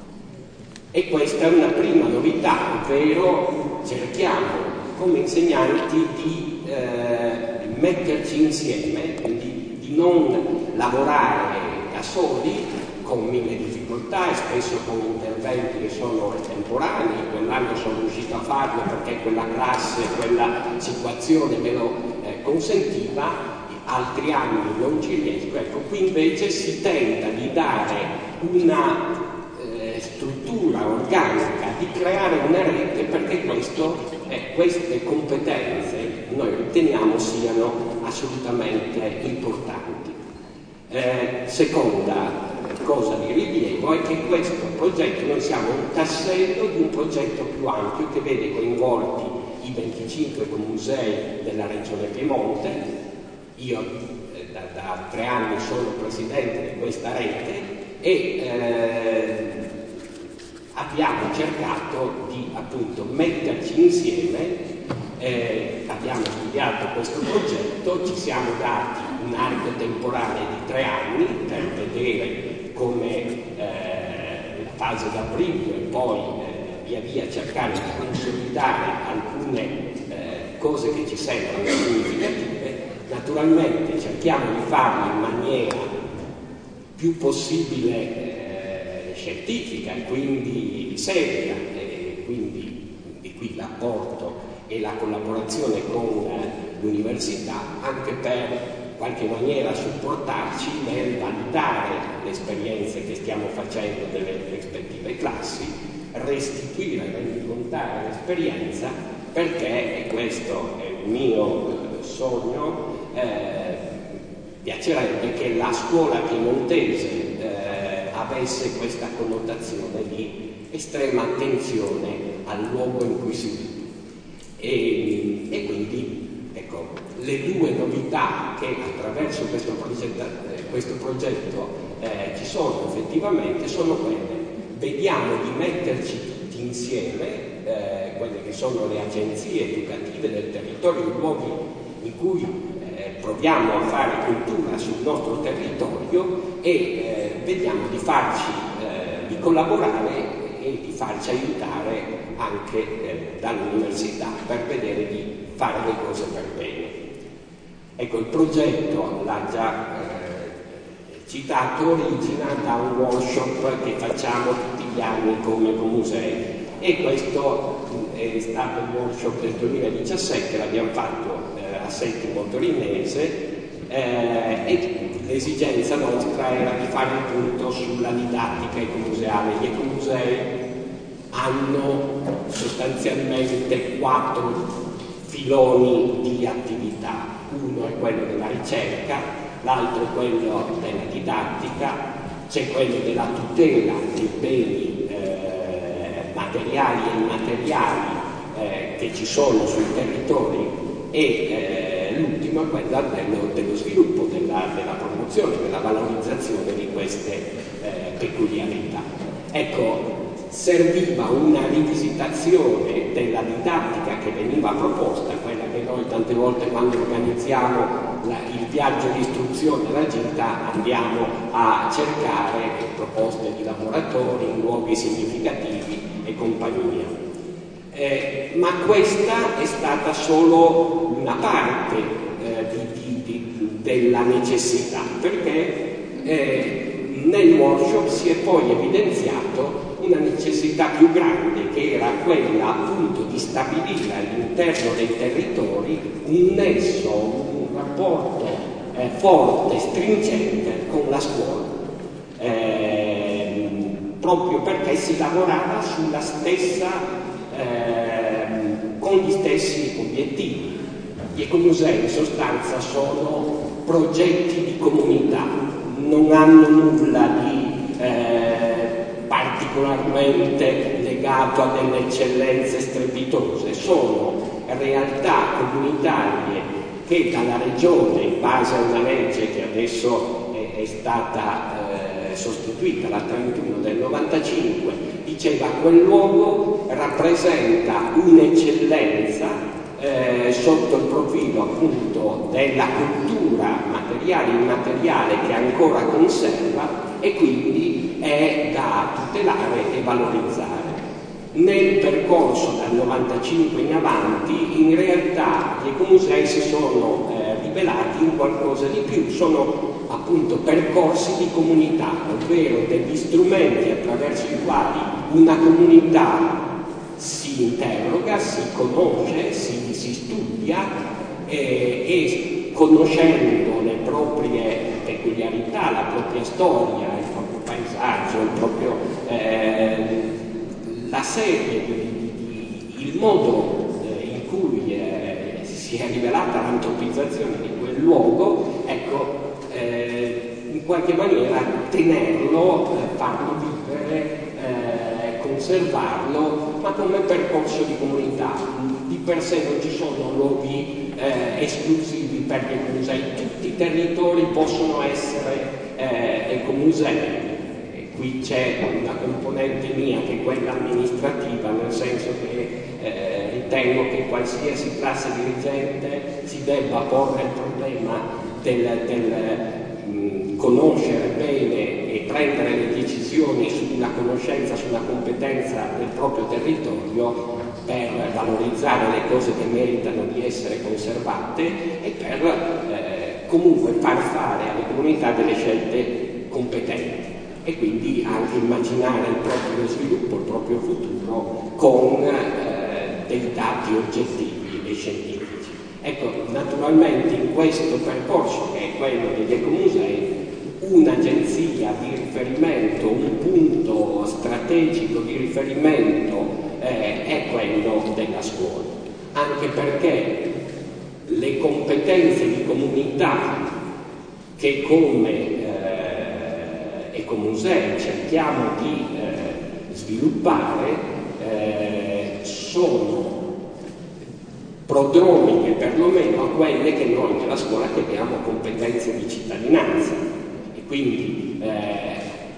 E questa è una prima novità, ovvero cerchiamo come insegnanti di eh, metterci insieme, quindi di non lavorare da soli con mille difficoltà e spesso con interventi che sono estemporanei. Quell'anno sono riuscito a farlo perché quella classe, quella situazione me lo eh, consentiva, altri anni non ci riesco. Ecco, qui invece si tenta di dare una eh, struttura organica, di creare una rete, perché questo, eh, queste competenze noi riteniamo siano assolutamente importanti. Eh, seconda cosa di rilievo è che questo progetto, noi siamo un tassello di un progetto più ampio che vede coinvolti i venticinque ecomusei della Regione Piemonte. Io eh, da, da tre anni sono presidente di questa rete e eh, abbiamo cercato di appunto metterci insieme. Eh, abbiamo studiato questo progetto, ci siamo dati un arco temporale di tre anni per vedere come eh, la fase d'aprile e poi eh, via via cercare di consolidare alcune eh, cose che ci sembrano significative. Naturalmente cerchiamo di farlo in maniera più possibile eh, scientifica e quindi seria, e quindi di qui l'apporto e la collaborazione con eh, l'università, anche per in qualche maniera supportarci nel validare le esperienze che stiamo facendo delle rispettive classi, restituire, rendicontare l'esperienza, perché, e questo è il mio sogno, eh, piacerebbe che la scuola piemontese eh, avesse questa connotazione di estrema attenzione al luogo in cui si vive. E, e quindi, ecco, le due novità che attraverso questo progetto, eh, questo progetto eh, ci sono effettivamente sono quelle: vediamo di metterci tutti insieme, eh, quelle che sono le agenzie educative del territorio, i luoghi in cui eh, proviamo a fare cultura sul nostro territorio, e eh, vediamo di farci, eh, di collaborare e di farci aiutare anche eh, dall'università per vedere di fare le cose per bene. Ecco, il progetto, l'ha già eh, citato, origina da un workshop che facciamo tutti gli anni come Ecomusei, e questo è stato il workshop del duemiladiciassette, l'abbiamo fatto eh, a Settimo Torinese, eh, e l'esigenza nostra era di fare il punto sulla didattica ecomuseale. Gli ecomusei hanno sostanzialmente quattro filoni di attività: uno è quello della ricerca, l'altro è quello della didattica, c'è quello della tutela dei beni eh, materiali e immateriali eh, che ci sono sui territori, e eh, l'ultimo è quello dello, dello sviluppo, della, della promozione, della valorizzazione di queste eh, peculiarità. Ecco, serviva una rivisitazione della didattica che veniva proposta, quella che noi tante volte quando organizziamo la, il viaggio di istruzione, la gita, andiamo a cercare proposte di laboratori, luoghi significativi e compagnia. Eh, ma questa è stata solo una parte eh, di, di, di, della necessità, perché eh, nel workshop si è poi evidenziato una necessità più grande, che era quella appunto di stabilire all'interno dei territori un nesso, un rapporto eh, forte, stringente con la scuola, eh, proprio perché si lavorava sulla stessa, eh, con gli stessi obiettivi. Gli ecomusei in sostanza sono progetti di comunità, non hanno nulla di eh, particolarmente legato a delle eccellenze strepitose, sono realtà comunitarie che dalla regione, in base a una legge che adesso è, è stata eh, sostituita, la trentuno del novantacinque, diceva quel luogo rappresenta un'eccellenza Eh, sotto il profilo appunto della cultura materiale e immateriale che ancora conserva e quindi è da tutelare e valorizzare. Nel percorso dal novantacinque in avanti in realtà gli ecomusei si sono eh, rivelati in qualcosa di più, sono appunto percorsi di comunità, ovvero degli strumenti attraverso i quali una comunità si interroga, si conosce, si, si studia eh, e conoscendo le proprie peculiarità, la propria storia, il proprio paesaggio, il proprio, eh, la serie, di, di, il modo eh, in cui eh, si è rivelata l'antropizzazione di quel luogo, ecco, eh, in qualche maniera tenerlo, eh, farlo vivere, eh, conservarlo, ma come percorso di comunità. Di per sé non ci sono luoghi eh, esclusivi per gli ecomusei, tutti i territori possono essere eh, ecomusei. E qui c'è una componente mia che è quella amministrativa, nel senso che eh, ritengo che qualsiasi classe dirigente si debba porre il problema del, del mh, conoscere bene e prendere le decisioni sulla conoscenza, sulla competenza del proprio territorio per valorizzare le cose che meritano di essere conservate e per eh, comunque far fare alle comunità delle scelte competenti e quindi anche immaginare il proprio sviluppo, il proprio futuro con eh, dei dati oggettivi e scientifici. Ecco, naturalmente in questo percorso, che è quello degli ecomusei, un'agenzia di riferimento, un punto strategico di riferimento eh, è quello della scuola, anche perché le competenze di comunità che come eh, ecomusei cerchiamo di eh, sviluppare eh, sono prodromiche perlomeno a quelle che noi nella scuola chiamiamo competenze di cittadinanza. Quindi, eh,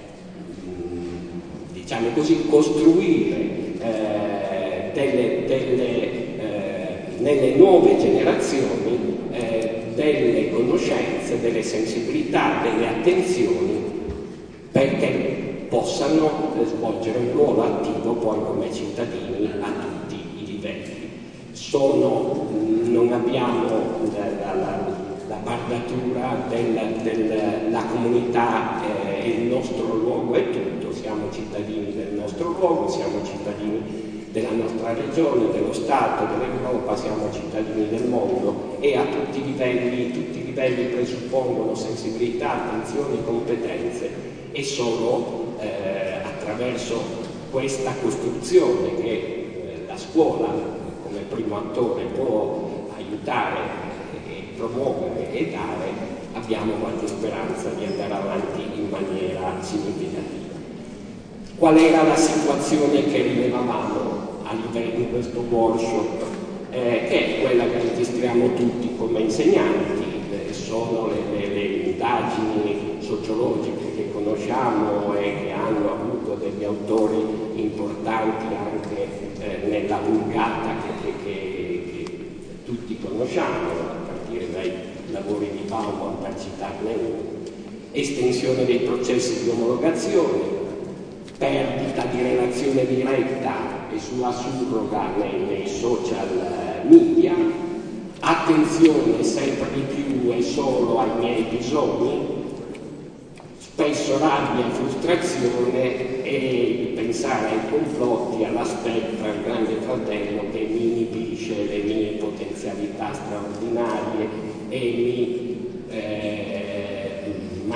diciamo così, costruire eh, delle, delle, eh, nelle nuove generazioni eh, delle conoscenze, delle sensibilità, delle attenzioni perché possano eh, svolgere un ruolo attivo poi come cittadini a tutti i livelli. Sono, non abbiamo la, la, la bardatura della del, comunità è eh, il nostro luogo è tutto, siamo cittadini del nostro luogo, siamo cittadini della nostra regione, dello Stato, dell'Europa, siamo cittadini del mondo e a tutti i livelli, tutti i livelli presuppongono sensibilità, attenzioni, competenze e solo eh, attraverso questa costruzione che eh, la scuola come primo attore può aiutare promuovere e dare, abbiamo qualche speranza di andare avanti in maniera significativa. Qual era la situazione che rilevavamo a livello di questo workshop? Eh, che è quella che registriamo tutti come insegnanti, eh, sono le, le, le indagini sociologiche che conosciamo e che hanno avuto degli autori importanti anche eh, nella vulgata che, che, che, che tutti conosciamo, dai lavori di Bauman per citarne uno, estensione dei processi di omologazione, perdita di relazione diretta e sua surroga nei, nei social media, attenzione sempre di più e solo ai miei bisogni, spesso rabbia e frustrazione e pensare ai complotti, alla spettra, al grande fratello che mi inibisce le mie potenzialità straordinarie e mi eh,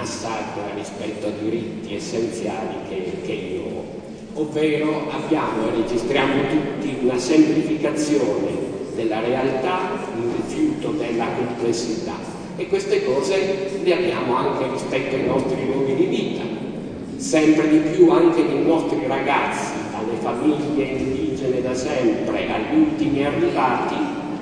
massacra rispetto a diritti essenziali che, che io ho. Ovvero abbiamo e registriamo tutti una semplificazione della realtà, un rifiuto della complessità, e queste cose le abbiamo anche rispetto ai nostri luoghi di vita. Sempre di più anche nei nostri ragazzi, dalle famiglie indigene da sempre agli ultimi arrivati,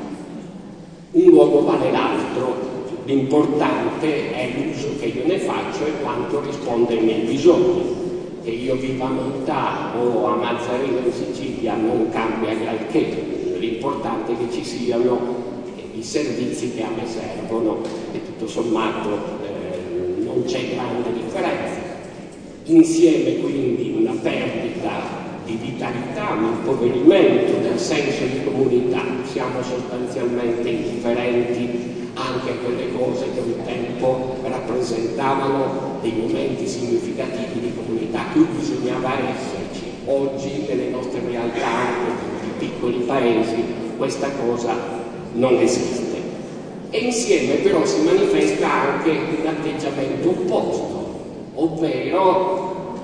un luogo vale l'altro. L'importante è l'uso che io ne faccio e quanto risponde ai miei bisogni. Che io viva a Montà o a Mazzarino in Sicilia non cambia granché, l'importante è che ci siano i servizi che a me servono e tutto sommato eh, non c'è grande differenza. Insieme quindi una perdita di vitalità, un impoverimento del senso di comunità, siamo sostanzialmente indifferenti anche a quelle cose che un tempo rappresentavano dei momenti significativi di comunità cui bisognava esserci. Oggi nelle nostre realtà, anche di piccoli paesi, questa cosa non esiste. E insieme però si manifesta anche un atteggiamento opposto, ovvero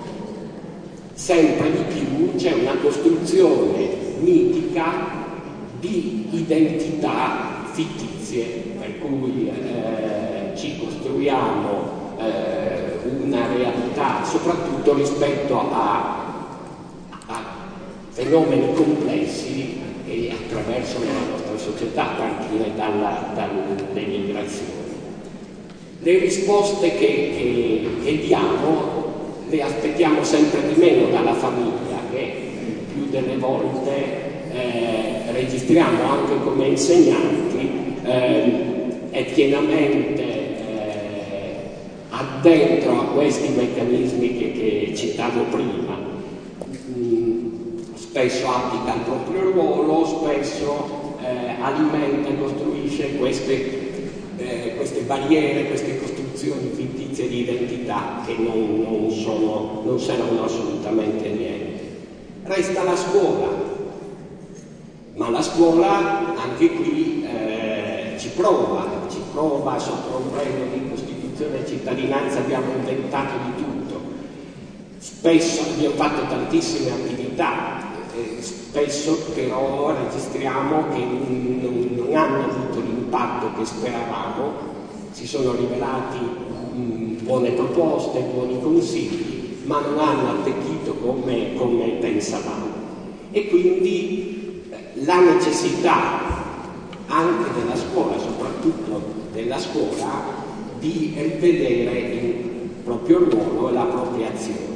sempre di più c'è una costruzione mitica di identità fittizie, per cui eh, ci costruiamo eh, una realtà, soprattutto rispetto a, a fenomeni complessi che attraversano la nostra società, a partire dalla, dall'emigrazione. Le risposte che, che, che diamo le aspettiamo sempre di meno dalla famiglia, che più delle volte eh, registriamo anche come insegnanti eh, è pienamente eh, addentro a questi meccanismi che, che citavo prima. Mm, spesso abdica il proprio ruolo, spesso eh, alimenta e costruisce queste, eh, queste barriere, queste costruzioni fittizie di identità che non, non, sono, non servono assolutamente niente. Resta la scuola, ma la scuola anche qui eh, ci prova, ci prova sotto l'ombrello di Costituzione e cittadinanza, abbiamo inventato di tutto. Spesso abbiamo fatto tantissime attività, eh, spesso però registriamo che non, non hanno avuto l'impatto che speravamo. Si sono rivelati mh, buone proposte, buoni consigli, ma non hanno attecchito come, come pensavamo. E quindi eh, la necessità anche della scuola, soprattutto della scuola, di rivedere il proprio ruolo e la propria azione.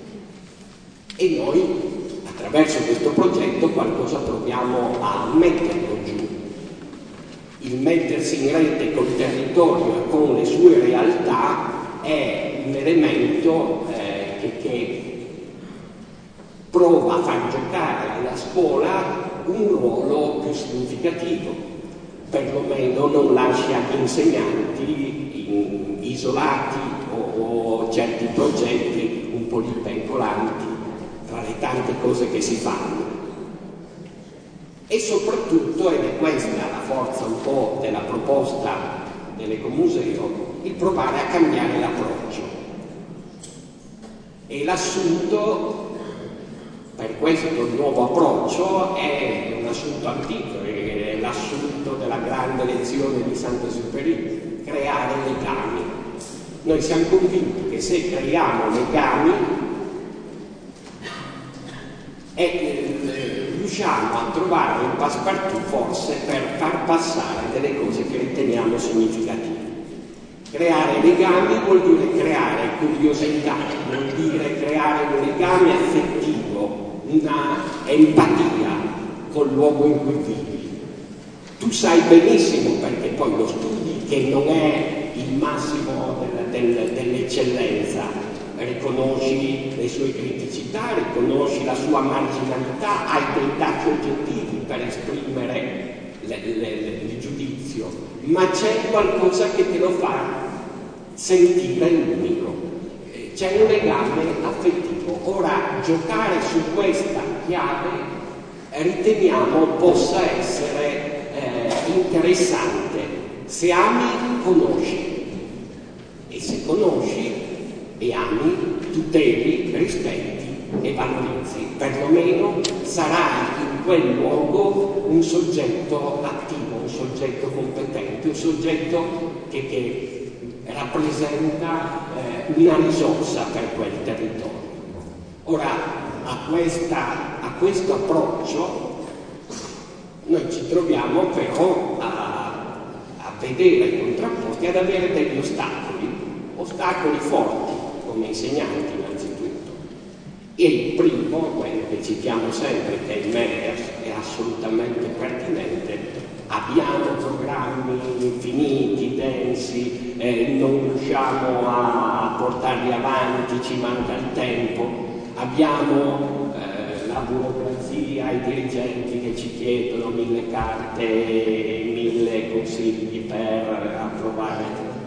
E noi, attraverso questo progetto, qualcosa proviamo a metterlo giù. Il mettersi in rete col territorio e con le sue realtà è un elemento eh, che, che prova a far giocare alla scuola un ruolo più significativo, perlomeno non lascia gli insegnanti in, isolati o, o certi progetti un po' lipencolanti tra le tante cose che si fanno. E soprattutto, ed è questa la forza un po' della proposta dell'Ecomuseo, il provare a cambiare l'approccio. E l'assunto per questo nuovo approccio è un assunto antico, è l'assunto della grande lezione di Saint-Exupéry, creare legami. Noi siamo convinti che se creiamo legami e riusciamo a trovare un passepartout forse per far passare delle cose che riteniamo significative. Creare legami vuol dire creare curiosità, vuol dire creare un legame affettivo, una empatia col luogo in cui vivi. Tu sai benissimo, perché poi lo studi, che non è il massimo del, del, dell'eccellenza, riconosci le sue criticità, riconosci la sua marginalità, hai dei dati oggettivi per esprimere le, le, le, il giudizio, ma c'è qualcosa che te lo fa sentire unico, c'è un legame affettivo. Ora, giocare su questa chiave riteniamo possa essere eh, interessante. Se ami, conosci. E se conosci e ami, tuteli, rispetti e valorizzi, perlomeno sarai in quel luogo un soggetto attivo, un soggetto competente, un soggetto che, che rappresenta eh, una risorsa per quel territorio. Ora, a, questa, a questo approccio noi ci troviamo però a, a vedere contrapposti, ad avere degli ostacoli, ostacoli forti come insegnanti innanzitutto. E il primo, quello che citiamo sempre, che in me è, è assolutamente pertinente: abbiamo programmi infiniti, densi, eh, non riusciamo a portarli avanti, ci manca il tempo. Abbiamo eh, la burocrazia, i dirigenti che ci chiedono mille carte, mille consigli per approvare.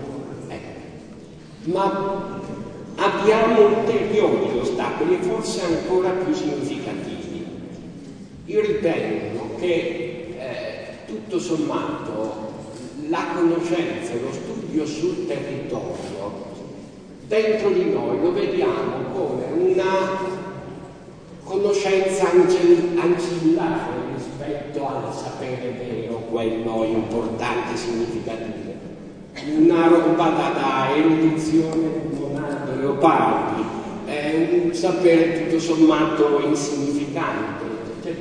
Ecco. Ma abbiamo ulteriori ostacoli, e forse ancora più significativi. Io ritengo che eh, tutto sommato la conoscenza e lo studio sul territorio dentro di noi lo vediamo come una conoscenza ancillare rispetto al sapere vero, quello importante e significativo. Una roba da, da erudizione di Leonardo Leopardi, è un sapere tutto sommato insignificante. Cioè,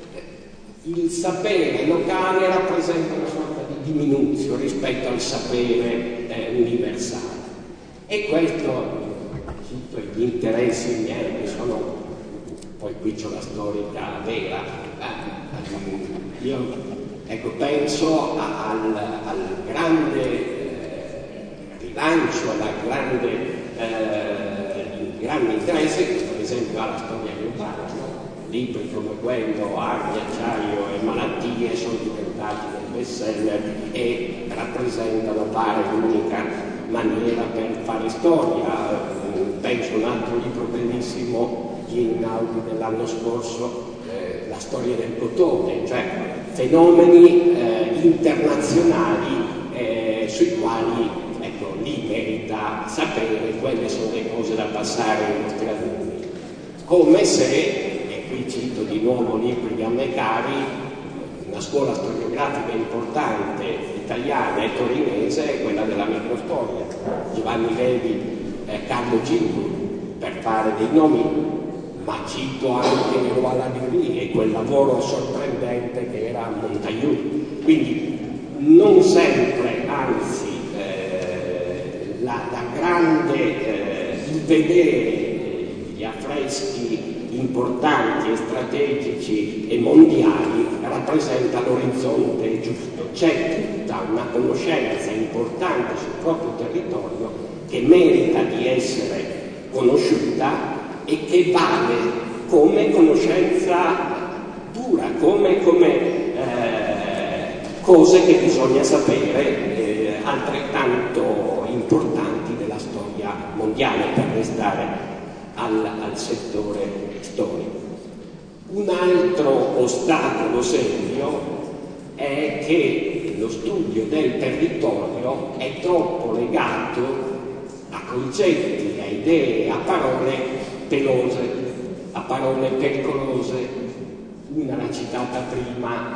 il sapere locale rappresenta una sorta di diminuzione rispetto al sapere eh, universale. E questo, cito gli interessi miei, che sono, poi qui c'è la storica vera, eh, io ecco, penso a, al, al grande eh, rilancio, alla grande, eh, grande interesse che per esempio ha la storia globale, no? Libri come quello, Armi, Acciaio e Malattie, sono diventati dei bestseller e rappresentano, pare, l'unica maniera per fare storia. Penso a un altro libro bellissimo di Einaudi dell'anno scorso, eh, La storia del cotone, cioè fenomeni eh, internazionali eh, sui quali, ecco, lì merita sapere quelle sono le cose da passare ai nostri alunni. Come se, e qui cito di nuovo libri di a me cari, una scuola storiografica importante italiana e torinese è quella della microstoria, Giovanni Levi, eh, Carlo Gilli, per fare dei nomi, ma cito anche Leroy Ladurie e quel lavoro sorprendente che era Montaigne. Quindi non sempre, anzi, eh, la, la grande, eh, il vedere gli affreschi importanti e strategici e mondiali rappresenta l'orizzonte giusto. C'è tutta una conoscenza importante sul proprio territorio che merita di essere conosciuta e che vale come conoscenza pura, come, come eh, cose che bisogna sapere, eh, altrettanto importanti della storia mondiale, per restare al, al settore storico. Un altro ostacolo serio è che lo studio del territorio è troppo legato a concetti, a idee, a parole pelose, a parole pericolose. Una l'ha citata prima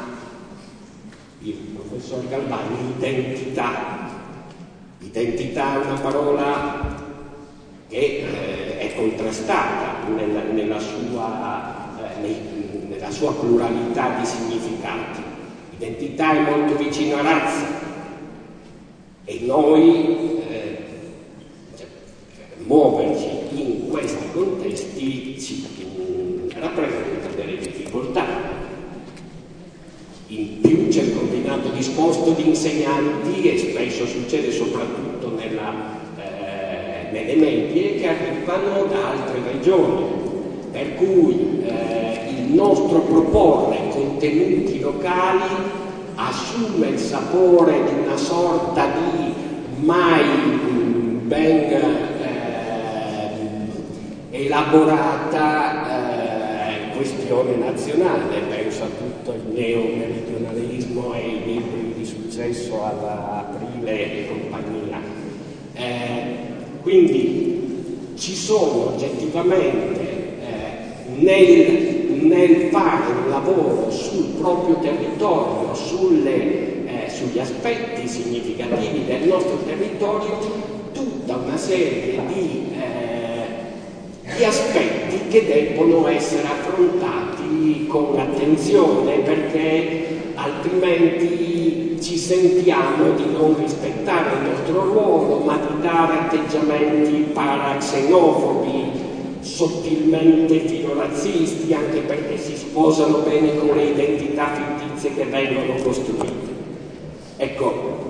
il professor Galvani: identità. Identità è una parola che eh, è contrastata nella, nella, sua, eh, nei, nella sua pluralità di significati. Identità è molto vicino a razza e noi eh, cioè, muoverci in questi contesti ci mh, rappresenta delle difficoltà. In più c'è il combinato disposto di insegnanti, e spesso succede soprattutto nella nelle medie, che arrivano da altre regioni, per cui eh, il nostro proporre contenuti locali assume il sapore di una sorta di mai ben eh, elaborata eh, questione nazionale. Penso a tutto il neomeridionalismo e i libri di successo alla Aprile e compagnia. Eh, Quindi ci sono oggettivamente eh, nel, nel fare un lavoro sul proprio territorio, sulle, eh, sugli aspetti significativi del nostro territorio, tutta una serie di, eh, di aspetti che debbono essere affrontati con attenzione, perché altrimenti ci sentiamo di non rispettare il nostro ruolo, ma di dare atteggiamenti paraxenofobi, sottilmente filorazzisti, anche perché si sposano bene con le identità fittizie che vengono costruite. Ecco,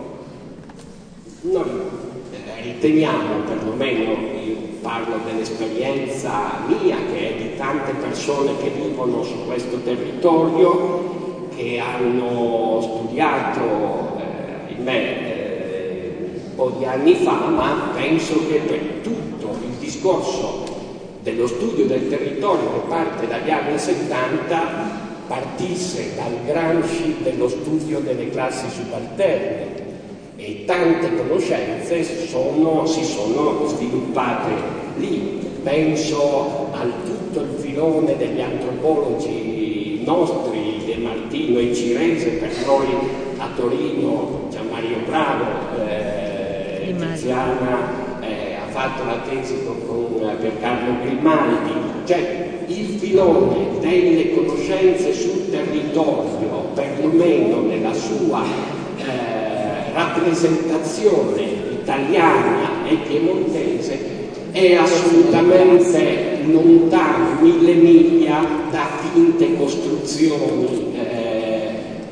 noi riteniamo, perlomeno io parlo dell'esperienza mia, che è di tante persone che vivono su questo territorio, che hanno studiato eh, in me eh, un po' di anni fa, ma penso che per tutto il discorso dello studio del territorio che parte dagli anni settanta partisse dal Gramsci dello studio delle classi subalterne, e tante conoscenze sono, si sono sviluppate lì. Penso al tutto il filone degli antropologi nostri, De Martino e Cirese, per noi a Torino Gianmario Bravo, eh, Tiziana eh, ha fatto la tesi con, con Piercarlo Grimaldi, cioè il filone delle conoscenze sul territorio, perlomeno nella sua eh, rappresentazione italiana e piemontese, è assolutamente lontano, mille miglia, da finte costruzioni eh,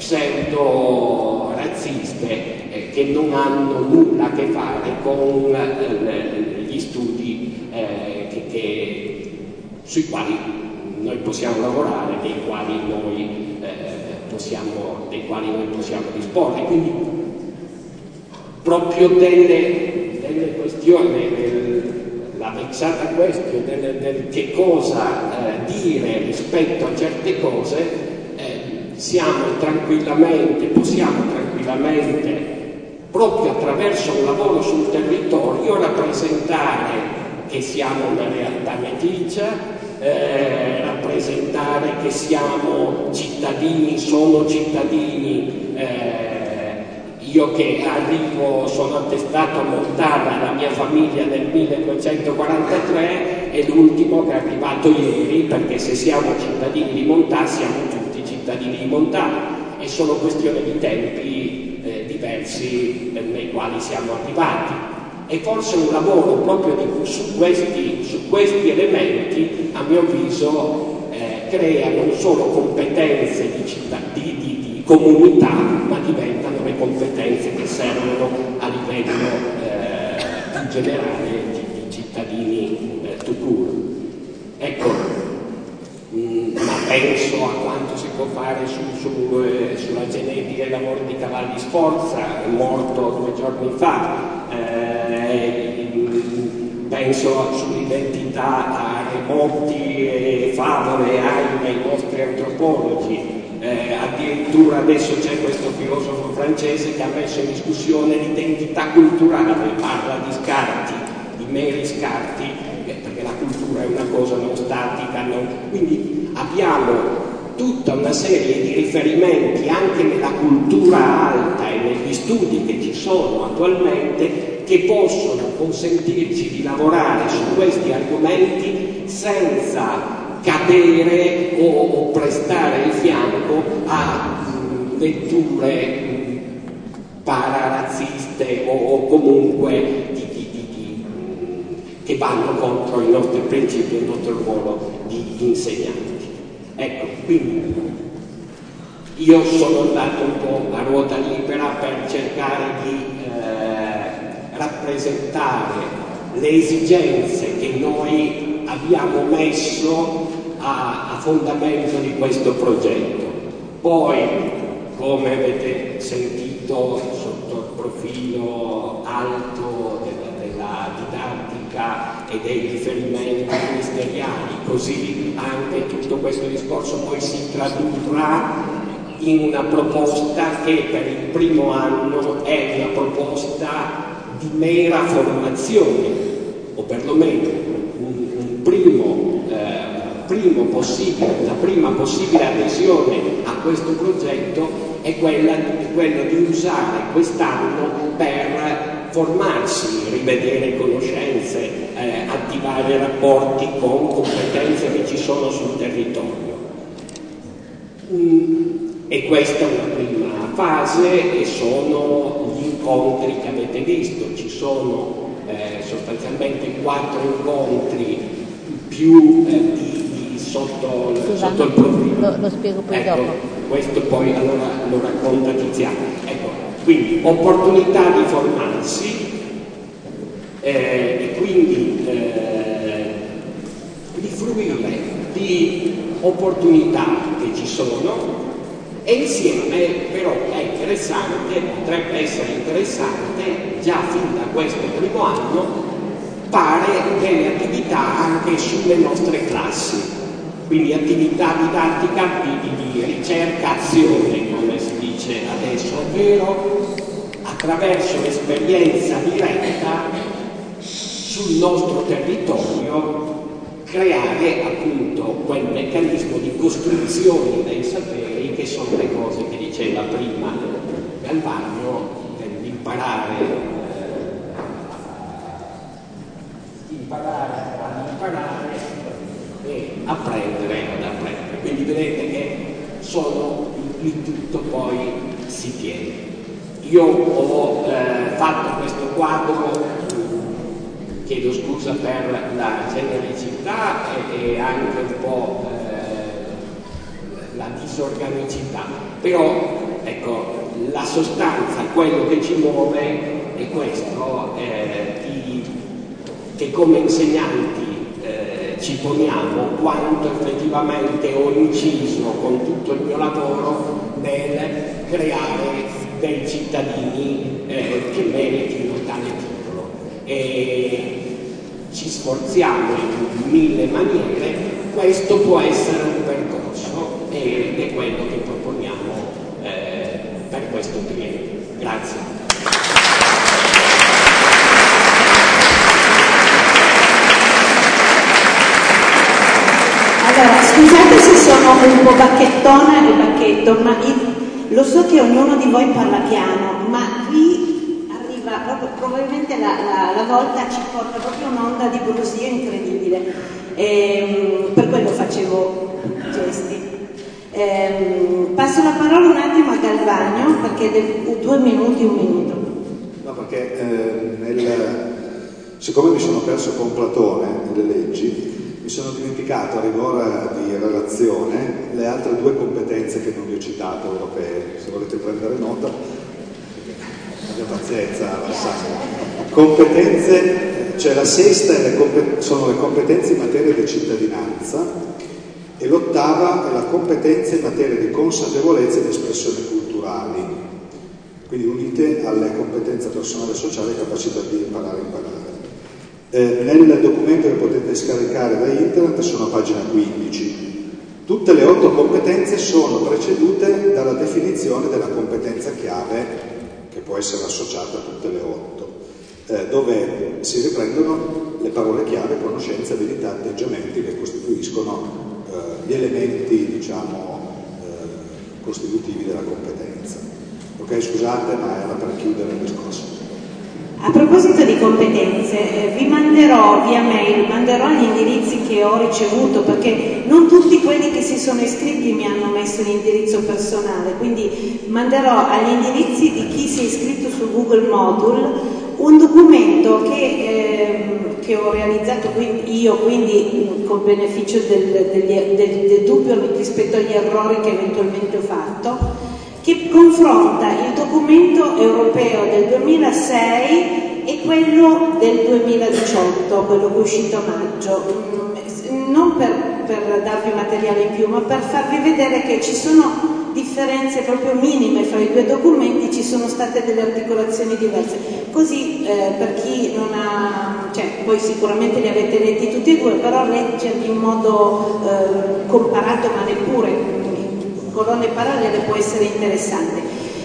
pseudo-razziste eh, che non hanno nulla a che fare con eh, gli studi eh, che, che, sui quali noi possiamo lavorare, dei quali noi, eh, possiamo, dei quali noi possiamo disporre. Quindi proprio delle, delle questioni, del, la vexata questione del, del che cosa eh, dire rispetto a certe cose, eh, siamo tranquillamente, possiamo tranquillamente, proprio attraverso un lavoro sul territorio, rappresentare che siamo una realtà meticcia, eh, rappresentare che siamo cittadini, sono cittadini. Eh, Io che arrivo, sono attestato a Montara, la mia famiglia nel milleduecentoquarantatré, è l'ultimo che è arrivato ieri, perché se siamo cittadini di Montà siamo tutti cittadini di Montà, e sono questione di tempi eh, diversi eh, nei quali siamo arrivati. E forse un lavoro proprio di, su, questi, su questi elementi, a mio avviso, eh, crea non solo competenze di cittadini, di, di comunità, ma diventano le competenze che servono a livello eh, più generale di, di cittadini eh, tout court. Ecco, mh, ma penso a quanto si può fare su, su, eh, sulla genetica e lavoro di Cavalli Sforza, morto due giorni fa, eh, penso sull'identità a Remotti e Favole, ai, ai nostri antropologi. Eh, addirittura adesso c'è questo filosofo francese che ha messo in discussione l'identità culturale, parla di scarti, di meri scarti, eh, perché la cultura è una cosa non statica, non... quindi abbiamo tutta una serie di riferimenti anche nella cultura alta e negli studi che ci sono attualmente, che possono consentirci di lavorare su questi argomenti senza cadere o, o prestare il fianco a mh, letture mh, pararazziste o, o comunque di, di, di, di, mh, che vanno contro i nostri principi e il nostro ruolo di insegnanti. Ecco, quindi io sono andato un po' a ruota libera per cercare di eh, rappresentare le esigenze che noi abbiamo messo a, a fondamento di questo progetto. Poi, come avete sentito sotto il profilo alto della, della didattica e dei riferimenti ministeriali, così anche tutto questo discorso poi si tradurrà in una proposta che per il primo anno è una proposta di mera formazione, o perlomeno un, un primo, eh, primo possibile, la prima possibile adesione a questo progetto è quella, è quella di usare quest'anno per formarsi, rivedere conoscenze, eh, attivare rapporti con competenze che ci sono sul territorio. Mm, e questa è una prima fase e sono gli incontri che avete visto. Ci sono eh, sostanzialmente quattro incontri più eh, di, di sotto, sotto il profilo. Lo, lo spiego poi ecco, dopo. Questo poi allora lo racconta Tiziana. Ecco, quindi opportunità di formarsi eh, e quindi eh, di fruire di opportunità che ci sono, e insieme però è interessante, potrebbe essere interessante già fin da questo primo anno fare delle attività anche sulle nostre classi, quindi attività didattica di, di ricerca azione, come si dice adesso, ovvero attraverso l'esperienza diretta sul nostro territorio creare appunto quel meccanismo di costruzione dei saperi, che sono le cose che diceva prima Galvano, dell'imparare eh, imparare ad imparare e apprendere ad apprendere. Quindi vedete che sono il tutto poi si tiene. Io ho eh, fatto questo quadro, chiedo scusa per la genericità e, e anche un po' eh, la disorganicità, però ecco, la sostanza, quello che ci muove è questo, eh, di, che come insegnanti eh, ci poniamo quanto effettivamente ho inciso con tutto il mio lavoro nel creare dei cittadini eh, che meritino tale titolo. E ci sforziamo in mille maniere. Questo può essere un percorso ed è quello che proponiamo eh, per questo triennio. Grazie. Allora, scusate se sono un po' bacchettona e bacchetto, ma io, lo so che ognuno di voi parla piano, ma qui proprio, probabilmente la, la, la volta ci porta proprio un'onda di brusio incredibile, e, per quello facevo gesti. E, passo la parola un attimo a Galvagno, perché del, due minuti, un minuto. No, perché eh, nel, siccome mi sono perso con Platone nelle leggi, mi sono dimenticato a rigore di relazione le altre due competenze che non vi ho citato, europee. Se volete prendere nota, abbia pazienza, Alessandro. Competenze, cioè la sesta è le compet- sono le competenze in materia di cittadinanza, e l'ottava è la competenza in materia di consapevolezza e di espressione culturali, quindi unite alle competenze personali e sociali e capacità di imparare a imparare. Eh, nel documento che potete scaricare da internet sono a pagina quindici. Tutte le otto competenze sono precedute dalla definizione della competenza chiave, che può essere associata a tutte le otto, eh, dove si riprendono le parole chiave conoscenza, abilità, atteggiamenti, che costituiscono eh, gli elementi, diciamo, eh, costitutivi della competenza. Ok, scusate, ma era per chiudere il discorso. A proposito di competenze, eh, vi manderò via mail, manderò gli indirizzi che ho ricevuto, perché non tutti quelli che si sono iscritti mi hanno messo l'indirizzo personale, quindi manderò agli indirizzi di chi si è iscritto su Google Module un documento che, eh, che ho realizzato quindi io, quindi con beneficio del, del, del, del dubbio rispetto agli errori che eventualmente ho fatto, che confronta il documento europeo del duemilasei e quello del duemiladiciotto, quello che è uscito a maggio, non per, per darvi materiale in più, ma per farvi vedere che ci sono differenze proprio minime fra i due documenti, ci sono state delle articolazioni diverse. Così eh, per chi non ha, cioè voi sicuramente li avete letti tutti e due, però leggerli in modo eh, comparato, ma neppure colonne parallele, può essere interessante.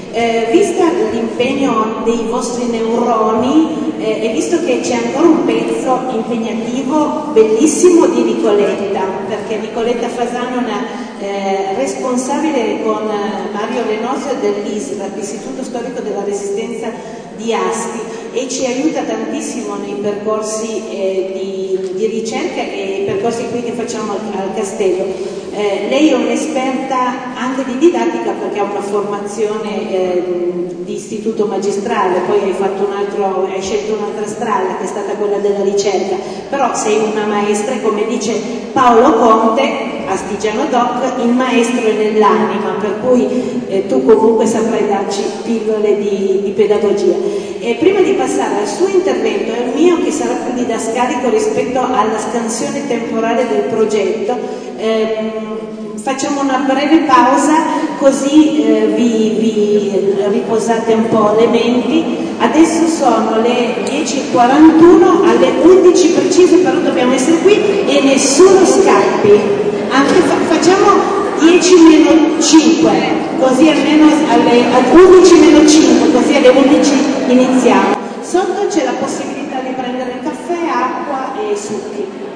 Eh, vista l'impegno dei vostri neuroni eh, e visto che c'è ancora un pezzo impegnativo bellissimo di Nicoletta, perché Nicoletta Fasano è una eh, responsabile con eh, Mario Renosio dell'I S R A, l'Istituto Storico della Resistenza di Asti, e ci aiuta tantissimo nei percorsi eh, di, di ricerca e i percorsi qui che facciamo al, al Castello. Eh, lei è un'esperta anche di didattica perché ha una formazione eh, di istituto magistrale, poi hai, fatto un altro, hai scelto un'altra strada che è stata quella della ricerca, però sei una maestra e come dice Paolo Conte a Stigiano Doc, il maestro è nell'anima, per cui eh, tu comunque saprai darci pillole di, di pedagogia. E prima di passare al suo intervento e al mio, che sarà più didascalico rispetto alla scansione temporale del progetto, ehm, facciamo una breve pausa così eh, vi, vi riposate un po' le menti. Adesso sono le dieci e quarantuno, alle undici precise però dobbiamo essere qui e nessuno scappi. Anche fa facciamo dieci meno cinque, così almeno alle undici meno cinque, così alle undici iniziamo. Sotto c'è la possibilità di prendere caffè, acqua e succhi.